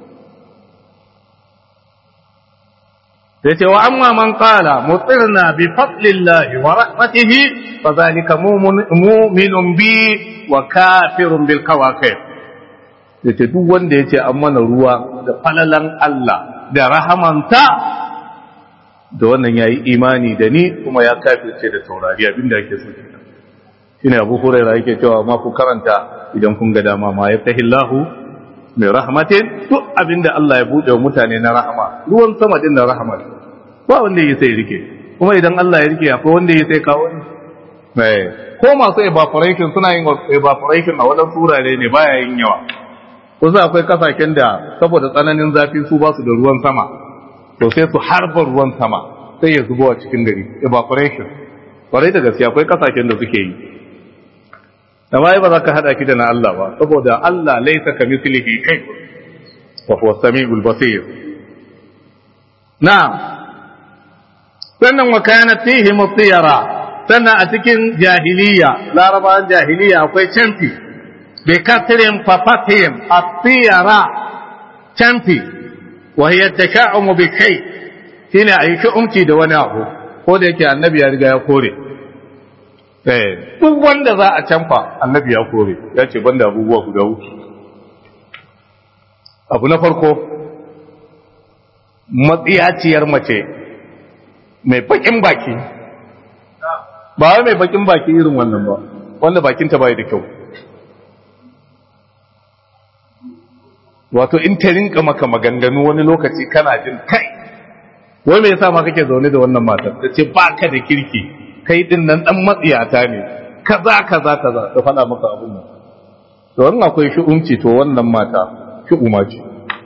sai ce wa amma man qala mutirna bi fadlillahi wa rahmatihi fa zalika mu'minun bi wa kafirun bil kawakib yace duk wanda yace an mana ruwa da falalan Allah da rahamanta da wannan yayi imani da ni kuma ya kafirce da taurari abinda yake so shine Abu Hurairah yake cewa ma ku karanta idan kun ga dama ma yaftahillahu mai rahmatin duk abinda Allah ya bude wa mutane na rahama ruwan sama din na rahama ba wanda yake sai rike kuma idan Allah ya rike akwai wanda yake sai kawo ko masu evaporation suna yin evaporation a wadan surare ne baya yin yawa kusa akwai kasashen da saboda tsananin zafi su ba su da ruwan sama to sai su harba ruwan sama sai ya zubo a cikin gari evaporation kwarai da gaskiya akwai kasashen da suke yi amma ba za ka hada ki da na Allah ba saboda Allah laisa ka mislihi kai wa huwa samiul basir na'am sannan wa kanat fihi mutiyara sannan a cikin jahiliya larabawan jahiliya akwai canfi bi katrin fafatihim atiyara canfi wa hiya taka'um bi kai shine ayi umci da wani abu ko da yake annabi ya riga ya kore duk wanda za a canfa annabi ya kore ya ce banda abubuwa guda uku abu na farko matsiyaciyar mace mai bakin baki ba wai mai bakin baki irin wannan ba wanda bakinta bai da kyau wato in ta rinka maka maganganu wani lokaci kana jin kai wai me yasa ma kake zaune da wannan matar ta ce baka da kirki kai din nan dan matsiyata ne kaza kaza kaza ta faɗa maka abun nan to wannan akwai shi'umci to wannan mata shi'uma ce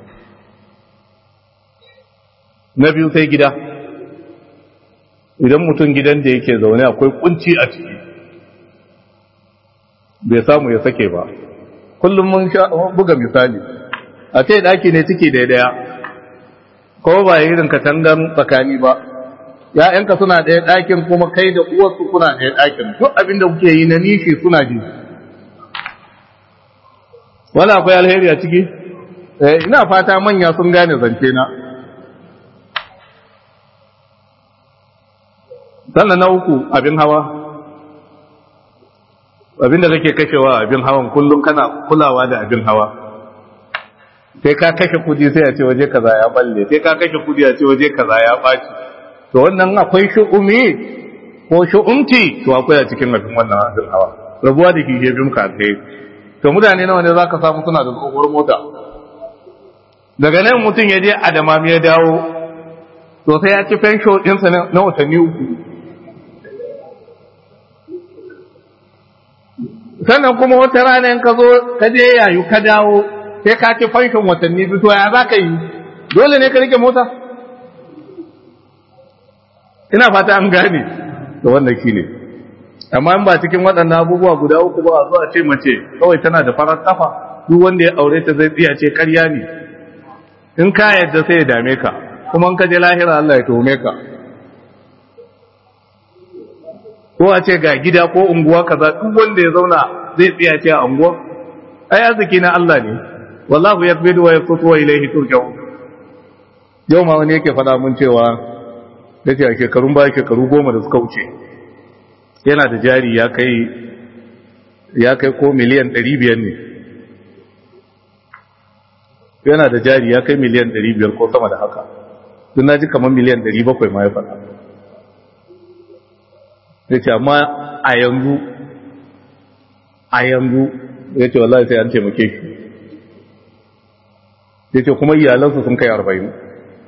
na biyu sai gida idan mutum gidan da yake zaune akwai kunci a ciki bai samu ya sake ba kullum mun buga misali a ce daki ne ciki daya ko ba irin katangan tsakani ba ya'yanka suna ɗaya ɗakin kuma kai da uwarsu kuna ɗaya ɗakin duk abin da kuke yi na nishi suna ji wani akwai alheri a ciki ina fata manya sun gane zance na sannan na uku abin hawa abin da kake kashewa abin hawan kullum kana kulawa da abin hawa sai ka kashe kudi sai a ce waje kaza ya balle sai ka kashe kudi a ce waje kaza ya baci to wannan akwai shu'umi ko shu'umti to akwai a cikin abin wannan abin hawa rabuwa da kike bin ka kai to mutane nawa ne zaka samu suna da tsohuwar mota daga nan mutum ya je Adamami ya dawo to sai ya ci fensho ɗinsa na watanni uku sannan kuma wata rana in ka zo ka je yayu ka dawo sai ka ci fanshon watanni biyu to ya za ka yi dole ne ka rike mota ina fata an gane da wannan shine amma in ba cikin waɗannan abubuwa guda uku ba a zo a ce mace kawai tana da farar kafa duk wanda ya aure ta zai tsiya ce ƙarya ne in ka yadda sai ya dame ka kuma in ka je lahira Allah ya tuhume ka ko a ce ga gida ko unguwa kaza duk wanda ya zauna zai tsiya ce a unguwa ai arziki na Allah ne wallahu yakbidu wa yaqtu wa ilayhi turja'un yau ma wani yake faɗa mun cewa yace a shekarun baya shekaru 10 da suka wuce yana da jari ya kai ko miliyan 500 ne yana da jari ya kai miliyan 500 ko sama da haka duk naji kamar miliyan 700 ma ya faɗa yace amma a yanzu yace wallahi sai an taimake shi yace kuma iyalansa sun kai 40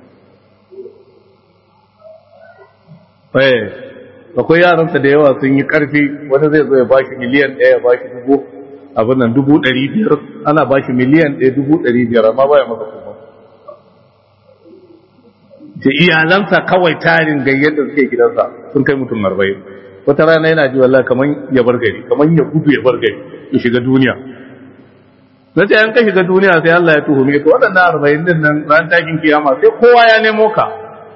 akwai yaransa da yawa sun yi karfi wani zai zo ya bashi miliyan 1 ya bashi abin nan 500,000 ana bashi miliyan 1,500,000 amma baya masa kuma ce iyalansa kawai tarin gayyar da suke gidansa sun kai mutum 40 wata rana yana ji wallahi kaman ya bar gari kaman ya gudu ya bar gari ya shiga duniya na ce an ka shiga duniya sai Allah ya tuhume ka waɗannan 40 din nan ran takin kiyama sai kowa ya nemo ka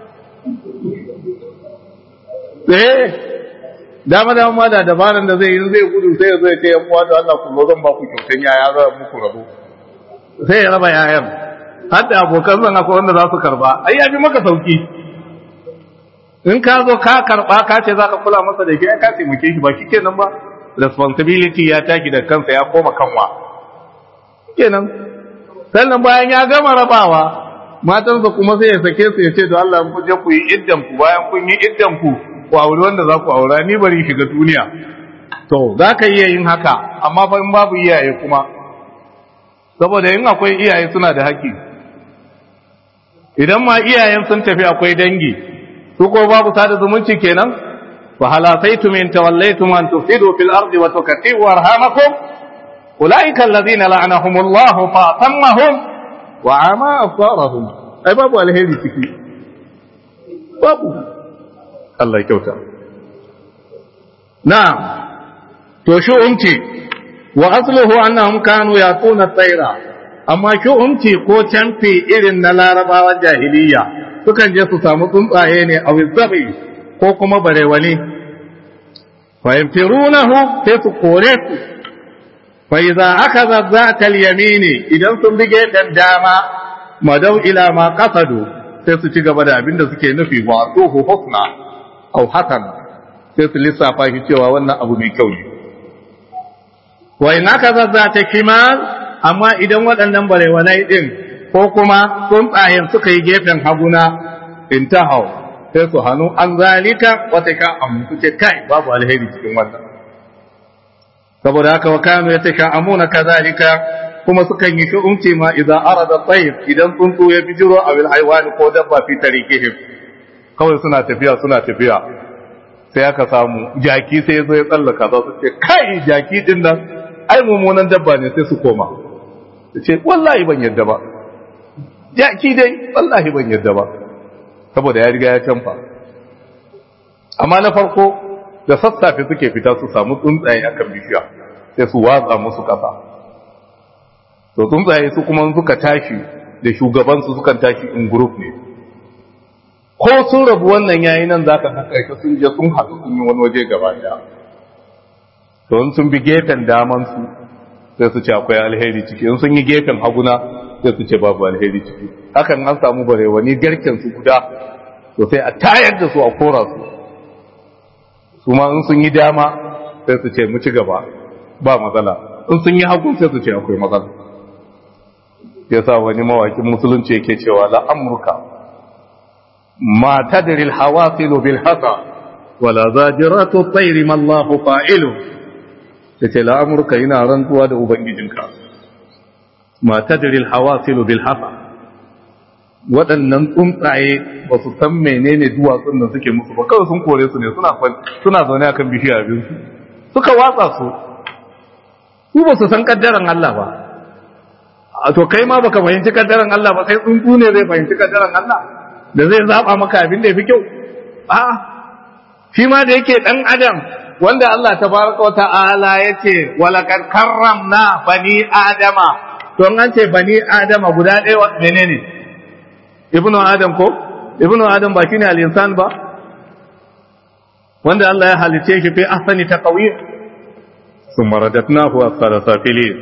dama ma da dabaran da zai yi zai gudu sai ya zo ya ce yan uwa da Allah ku zo zan ba ku kyautan yaya za muku rabo sai ya raba yayan har da abokan zan akwai wanda za su karba ai ya fi maka sauki in ka zo ka karba ka ce za ka kula masa da shi ka taimake shi ba shikenan ba responsibility ya taki da kansa ya koma kanwa kenan sannan bayan ya gama rabawa matansa kuma sai ya sake su ya ce da Allah ku je ku yi iddan ku bayan kun yi iddan ku aure wanda za ku aura ni bari shiga duniya to za ka iya yin haka amma fa in babu iyaye kuma saboda in akwai iyaye suna da haƙƙi idan ma iyayen sun tafi akwai dangi su ko babu sada zumunci kenan wa halasaitum in tawallaytum an tufsidu fil ardi wa tukatti'u arhamakum ulaika alladhina la'anahumullahu fa atammahum wa ama absarahum ai babu alheri ciki babu Allah kyauta na'am to shu'umci wa asluhu annahum kanu yaquna tsaira amma shu'umci ko canfi irin na larabawan jahiliya sukan je su samu tsuntsaye ne a wizzabi ko kuma barewani fa yamtirunahu sai su kore su fa idza akaza zata al-yamini idan sun bige dan dama madau ila ma qasadu sai su ci gaba da abinda suke nufi wa tuhu husna au hasan sai su lissafa shi cewa wannan abu mai kyau ne wa in aka zazzata kimal amma idan waɗannan barewalai din ko kuma tsuntsayen suka yi gefen haguna intahau sai su hannu an zalika wata ka amma ce kai babu alheri cikin wannan saboda haka wa kanu yatashaamuna kadhalika kuma sukan yi shu'umci ma idan arada tayr idan tsuntsu ya bijiro a bil haywani ko dabba fi tarikihim kawai suna tafiya sai aka samu jaki sai ya zo ya tsallaka za su ce kai jaki din nan ai mummunan dabba ne sai su koma su ce wallahi ban yadda ba jaki dai wallahi ban yadda ba saboda ya riga ya canfa amma na farko da sassafe suke fita su samu tsuntsaye akan bishiya sai su watsa musu kasa to tsuntsaye su kuma suka tashi da shugabansu sukan tashi in group ne ko sun rabu wannan yayi nan zaka haka sun je sun haɗu sun yi wani waje gaba daya to in sun bi gefen daman su sai su ce akwai alheri ciki in sun yi gefen haguna sai su ce babu alheri ciki hakan an samu barewani garken su guda to sai a tayar da su a kora su su ma in sun yi dama sai su ce mu ci gaba ba matsala in sun yi hagu sai su ce akwai matsala yasa wani mawakin musulunci yake cewa la amurka ما تدري الحواصل بالحصى ولا زاجرات الطير ما الله فاعله tace la amurka ina rantsuwa da ubangijinka ma tadri alhawasil bil hafa waɗannan tsuntsaye ba su san menene duwatsun da suke musu ba kawai sun kore su ne suna zaune akan bishiya biyu suka watsa su ba su san kaddaran Allah ba to kai ma baka fahimci kaddaran Allah ba sai tsuntsu ne zai fahimci kaddaran Allah da zai zaba maka abin da yafi kyau a'a shi ma da yake dan adam wanda Allah tabaraka wa ta'ala yace walaqad karramna bani adama to an ce bani adama guda ɗaya menene ibnu adam ko ibnu adam ba shine al-insan ba wanda Allah ya halice shi fi ahsani taqwim thumma radatnahu asfala safilin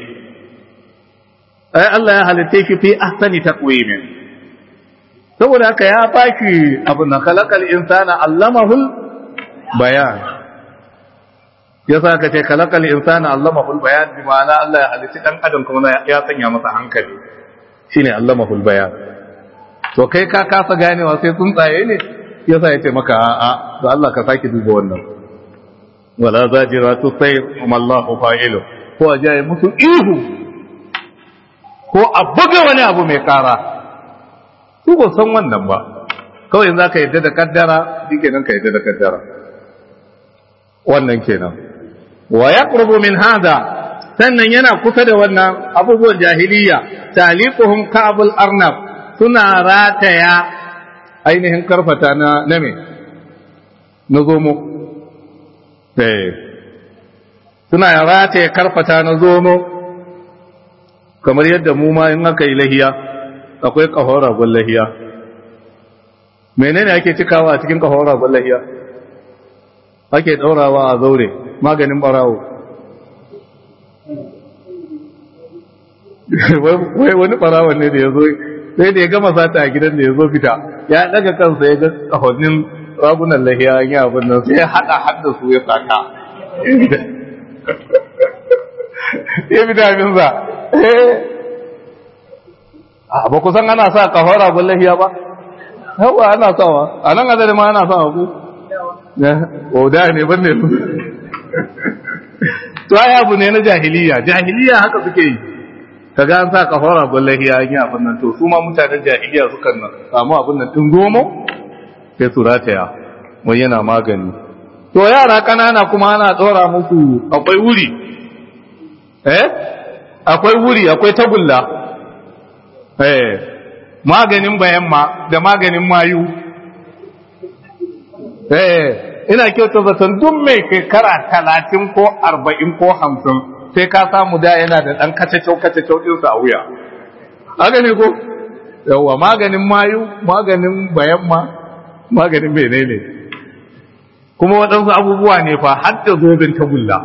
ai Allah ya halice shi fi ahsani taqwim saboda haka ya baki abun khalaqal insana allamahul bayan yasa ka ce khalaqal insana allamahul bayan bi ma'ana Allah ya halice dan adam kuma ya sanya masa hankali shine allamahul bayan to kai ka kasa ganewa sai tsuntsaye ne yasa ya ce maka a'a da Allah ka saki duba wannan wala zajiratu sayr Allahu fa'ilu ko ajaye musu ihu ko a buga wani abu mai kara su ba san wannan ba kawai za ka yadda da kaddara shi kenan ka yadda da kaddara wannan kenan wa yaqrubu min hada sannan yana kusa da wannan abubuwan jahiliya taliquhum ka'bul arnab suna rataya ainihin karfata na me na zomo suna rataya karfata na zomo kamar yadda mu ma in aka yi lahiya akwai kahon ragon lahiya menene ake cikawa a cikin kahon ragon lahiya ake daurawa a zaure maganin barawo wai wani barawon ne da ya zo sai da ya gama sata a gidan da ya zo fita ya daga kansa ya ga kahonin ragunan lahiya ya abin nan sai ya hada su ya saka ya bi daminsa ba ku san ana sa kahon ragon lahiya ba yawa ana sawa a nan azari ma ana sawa ku da ne ban ne to ai abu ne na jahiliya haka suke yi kaga an sa kahon ragon lahiya an yi abin nan to su ma mutanen jahiliya sukan nan samu abin nan tun zomo sai su rataya wai yana magani to yara kanana kuma ana tsora musu akwai wuri akwai tagulla maganin bayan da maganin mayu ina kyauta zaton duk mai shekara 30 ko 40 ko 50 sai ka samu da yana da ɗan kacacau ɗinsa a wuya haka ne ko yawa maganin mayu maganin bayan maganin bene ne kuma waɗansu abubuwa ne fa har da zoben tagulla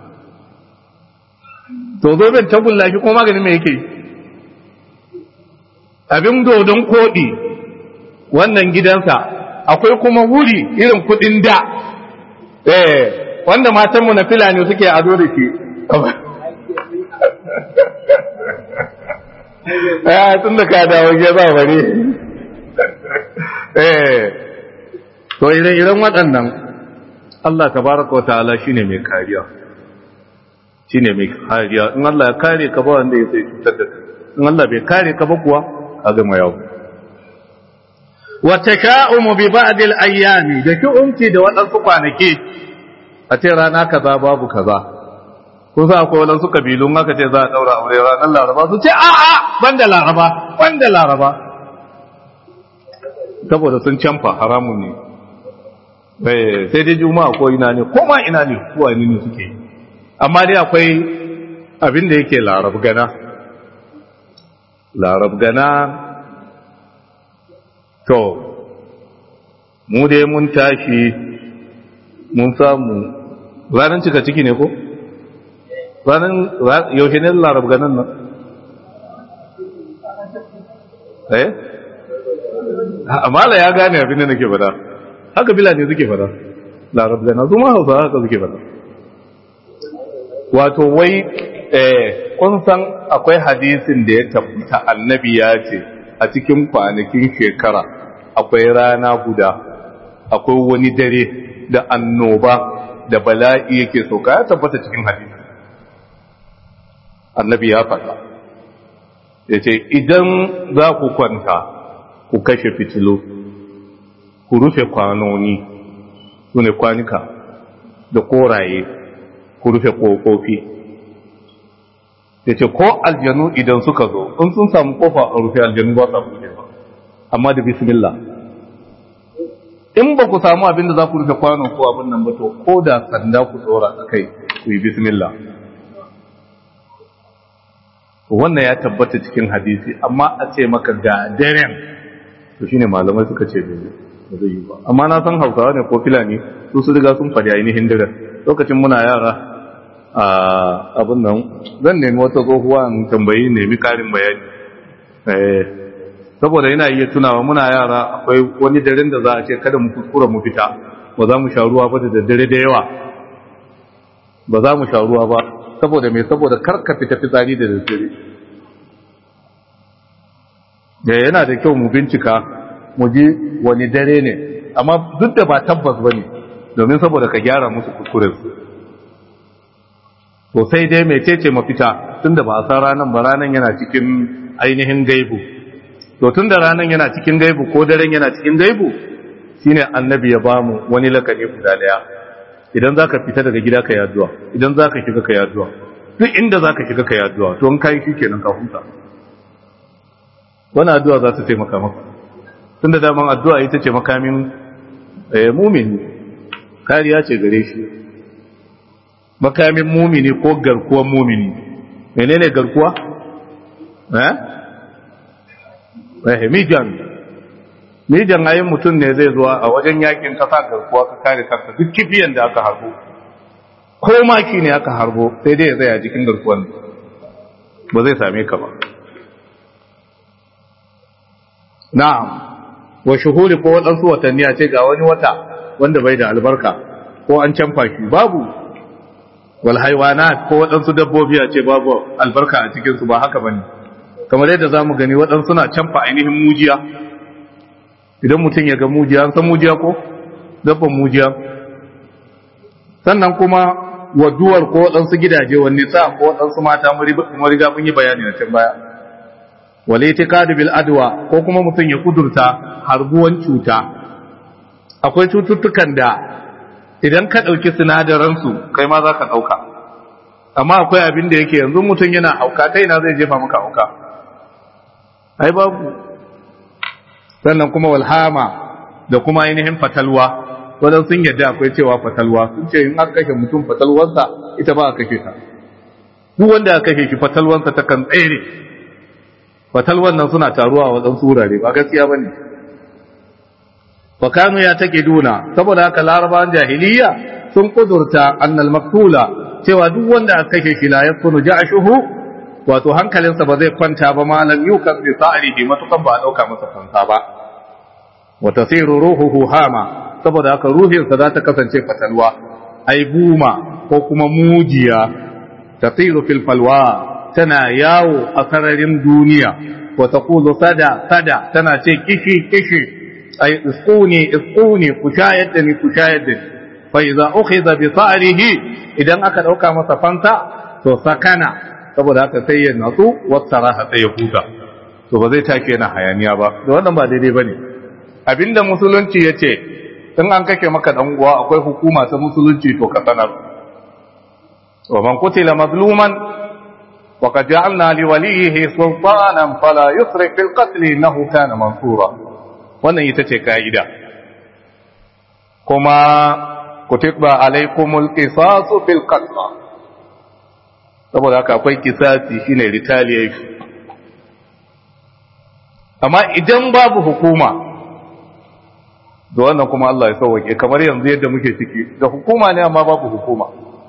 to zoben tagulla shi kuma maganin mai yake abin dodon koɗi wannan gidansa akwai kuma wuri irin kuɗin da wanda matanmu na filani suke ado da shi tun da ka dawo ge ba bari to idan waɗannan Allah tabaraka wa ta'ala shine mai kariya in Allah ya kare ka ba wanda ya sai cutar da kai in Allah bai kare ka ba kuwa a gama yau wa taka'umu bi ba'd al-ayyami da ki'umci da waɗansu kwanaki a ce rana kaza babu kaza ko sa akwai waɗansu kabilun aka ce za a daura aure ranar Laraba su ce a'a banda Laraba saboda sun canfa haramun ne sai dai juma'a ko ina ne ko ma ina ne ko wani ne suke amma dai akwai abin da yake Larab gana to mu dai mun tashi mun samu ranar cika ciki ne ko ranar yaushe ne Larab ganan nan amala ya gane abin da nake fada haka bila ne suke fada Larab gana su ma Hausa haka suke fada wato wai kun san akwai hadisin da ya tabbata annabi ya ce a cikin kwanakin shekara akwai rana guda akwai wani dare da annoba da bala'i yake sauka ya tabbata cikin hadisi annabi ya faɗa ya ce idan za ku kwanta ku kashe fitilu ku rufe kwanoni su ne kwanuka da koraye ku rufe ƙofofi ya ce ko aljanu idan suka zo in sun samu kofa a rufe aljanu ba sa buɗe ba amma da bismillah in ba ku samu abin da za ku rufe kwanon ko abin nan ba to ko da sanda ku tsora a kai ku yi bismillah wannan ya tabbata cikin hadisi amma a ce maka ga daren to shine malamai suka ce ba zai yi ba amma na san Hausawa ne ko Fulani su riga sun faɗi ainihin daren lokacin muna yara abin nan zan nemi wata tsohuwa in tambayi nemi karin bayani saboda yana iya tunawa muna yara akwai wani daren da za a ce kada mu kuskura mu fita ba za mu sha ruwa ba da daddare da yawa ba za mu sha ruwa ba saboda me saboda karka fita fitsari da daddare yana da kyau mu bincika mu ji wani dare ne amma duk da ba tabbas ba ne domin saboda ka gyara musu kuskurensu to sai dai mecece mafita tunda ba a san ranan ba, ranan yana cikin ainihin gaibu. To tunda ranan yana cikin gaibu ko daren yana cikin gaibu, shine annabi ya bamu wani lakani guda daya. Idan zaka fita daga gida ka yi addu'a, idan zaka shiga ka yi addu'a, duk inda zaka shiga ka yi addu'a, to in kai shikenan ka huta. Wannan addu'a za ta taimaka maka. Tunda daman addu'a ita ce makamin mumini, kariya ce gare shi. Makamin mumini ko garkuwar mumini. Menene garkuwa? Mijan ayin mutum ne zai zuwa a wajen yakin kasa garkuwa ka kare kanka duk kifiyan da aka harbo. Ko maki ne aka harbo sai dai ya tsaya jikin garkuwan ba zai same ka ba. Na'am, wa shuhuri ko waɗansu watanni a ce ga wani wata wanda bai da albarka ko an canfa shi babu. Wal haiwanat ko waɗansu dabbobi a ce babu albarka a cikinsu ba haka bane. Kamar yadda za mu gani waɗansu na canfa ainihin mujiya. Idan mutum ya ga mujiya, an san mujiya ko? Dabban mujiya. Sannan kuma waduwar ko waɗansu gidaje, wani sa ko waɗansu mata mu riga mun yi bayani na can baya. Wale itikadu bil adwa ko kuma mutum ya kudurta harbuwan cuta. Akwai cututtukan da idan ka ɗauki sinadaransu kai ma za ka ɗauka. Amma akwai abin da yake yanzu mutum yana hauka, ta ina zai jefa maka hauka. Ai babu. Sannan kuma walhama da kuma ainihin fatalwa, wadanda sun yadda akwai cewa fatalwa, sun ce in aka kashe mutum fatalwarsa ita ba a kashe ta. Duk wanda aka kashe shi fatalwarsa ta kan tsere. Fatalwan nan suna taruwa a waɗansu wurare, ba gaskiya ba ne. Fakanu ya take duna, saboda haka larabawan jahiliya sun kudurta annal maktula cewa duk wanda aka kashe shi la yakunu ja'shuhu, wato hankalinsa ba zai kwanta ba malam yukan bi sa'rihi matukan ba a dauka masa fansa ba. Wa tasiru ruhuhu hama, saboda haka ruhinsa za ta kasance fatalwa, ai buma ko kuma mujiya, tasiru fil falwa, tana yawo a sararin duniya, wa taqulu sada sada, tana ce kishi kishi, ai isquni isquni, ku shayar da ni ku shayar da ni. Fa idza ukhiza bi sa'rihi, idan aka dauka masa fansa to sakana, saboda haka sai ya natsu wata raha sai ya huta, to ba zai take na hayaniya ba. Da wannan ba daidai bane. Abinda musulunci yace in an kake maka dan uwa akwai hukuma ta musulunci to ka sanar. Wa man qutila mazluman wa qad ja'alna li waliyhi sultanan fala yusrif fil qatl innahu kana mansura. Wannan ita ce kaida. Kuma kutiba alaykumul qisasu fil qatl, saboda haka akwai kisasi shine retaliation. Amma idan babu hukuma, da wannan kuma Allah ya sauwake, kamar yanzu yadda muke ciki da hukuma ne amma babu hukuma,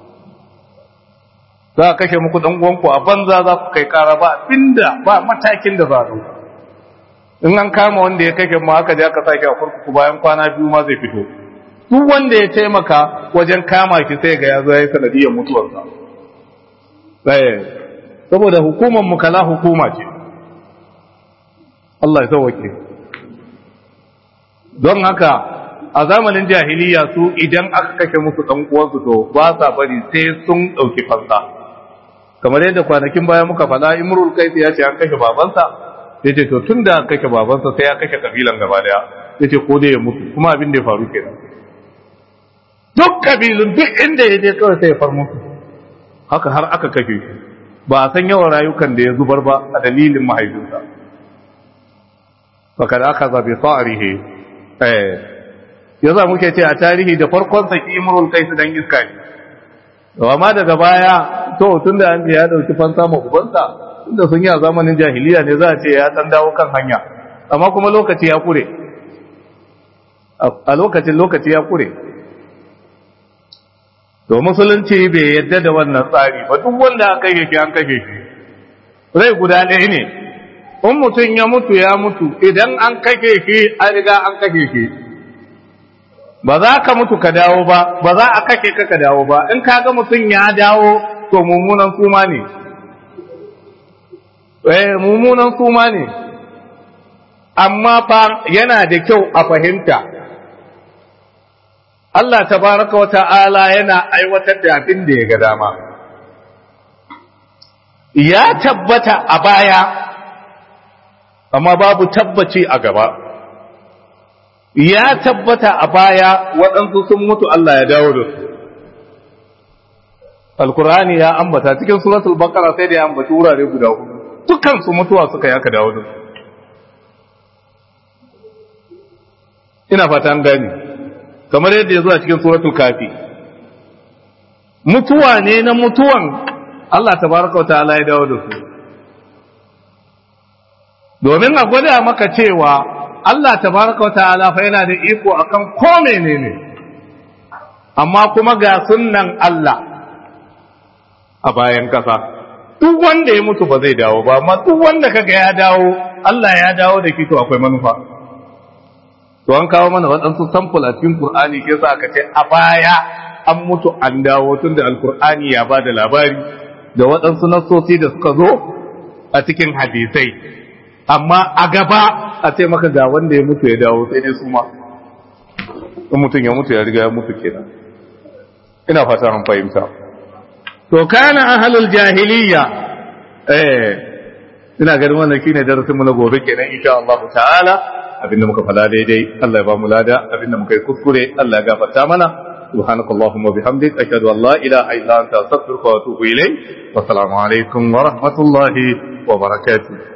za a kashe muku dan uwanku a banza, za ku kai kara ba abinda ba matakin da za a dauka. In an kama wanda ya kashe ma aka je aka sake a kurkuku, bayan kwana biyu ma zai fito. Duk wanda ya taimaka wajen kama shi sai ga ya zo ya yi sanadiyar mutuwarsa. Saboda hukumar mu kala hukuma ce. Allah ya sauwake. Don haka a zamanin jahiliya su idan aka kashe musu dan uwansu to ba sa bari sai sun dauki fansa. Kamar yadda kwanakin baya muka fada, Imrul Qais ya ce an kashe babansa, yace to tunda aka kashe babansa sai ya kashe kabilan gaba daya, yace ko dai ya mutu, kuma abin da ya faru kenan. Duk kabilun duk inda ya je kawai sai ya far mutu. Haka har aka kashe shi, ba a san yawan rayukan da ya zubar ba a dalilin mahaifinsa. Fakad aka zabe sa'arihi, ya za muke ce a tarihi da farkon saki Imrul Qais dan iska ne. Amma daga baya to tunda an ce ya dauki fansa ma ubansa, tunda sun yi a zamanin jahiliya ne, za a ce ya dan dawo kan hanya, amma kuma lokaci ya kure. A lokaci ya kure. To musulunci bai yadda da wannan tsari ba, duk wanda aka kashe shi an kashe shi. Rai guda ɗaya ne, in mutum ya mutu ya mutu, idan an kashe shi an riga an kashe shi. Ba za ka mutu ka dawo ba, ba za a kashe ka dawo ba. In ka ga mutum ya dawo to mummunan suma ne. Mummunan suma ne. Amma fa yana da kyau a fahimta. Allah tabaraka wa ta'ala yana aiwatar da abin da ya ga dama. ya tabbata a baya amma babu tabbaci a gaba ya tabbata a baya waɗansu sun mutu Allah ya dawo da su alkur'ani ya ambata cikin suratul baqara sai da ya ambaci wurare guda hudu dukkan su mutuwa suka yaka dawo da su ina fata an gani kamar yadda ya zo a cikin suratul kafi mutuwa ne na mutuwan Allah tabaraka wa ta'ala ya dawo da su domin a gwada maka cewa Allah tabaraka wa ta'ala fa yana da iko akan ko menene amma kuma ga sunnan Allah a bayan kasa duk wanda ya mutu ba zai dawo ba amma duk wanda kaga ya dawo Allah ya dawo da shi to akwai manufa to an kawo mana waɗansu sample a cikin Qur'ani ke sa aka ce a baya an mutu an dawo tunda Al-Qur'ani ya bada labari da waɗansu nassosi da suka zo a cikin hadisai amma a gaba a ce maka ga wanda ya mutu ya dawo sai dai su ma in mutum ya mutu ya riga ya mutu kenan ina fata an fahimta to kana ahlul jahiliya ina ganin wannan shine darasin mu na gobe kenan insha Allah ta'ala abinda muka fada daidai Allah ya ba mu lada abinda muka yi kuskure Allah ya gafarta mana subhanakallahumma bihamdik ashhadu an la ilaha illa anta astaghfiruka wa atubu ilayk wa assalamu alaikum wa rahmatullahi wa barakatuh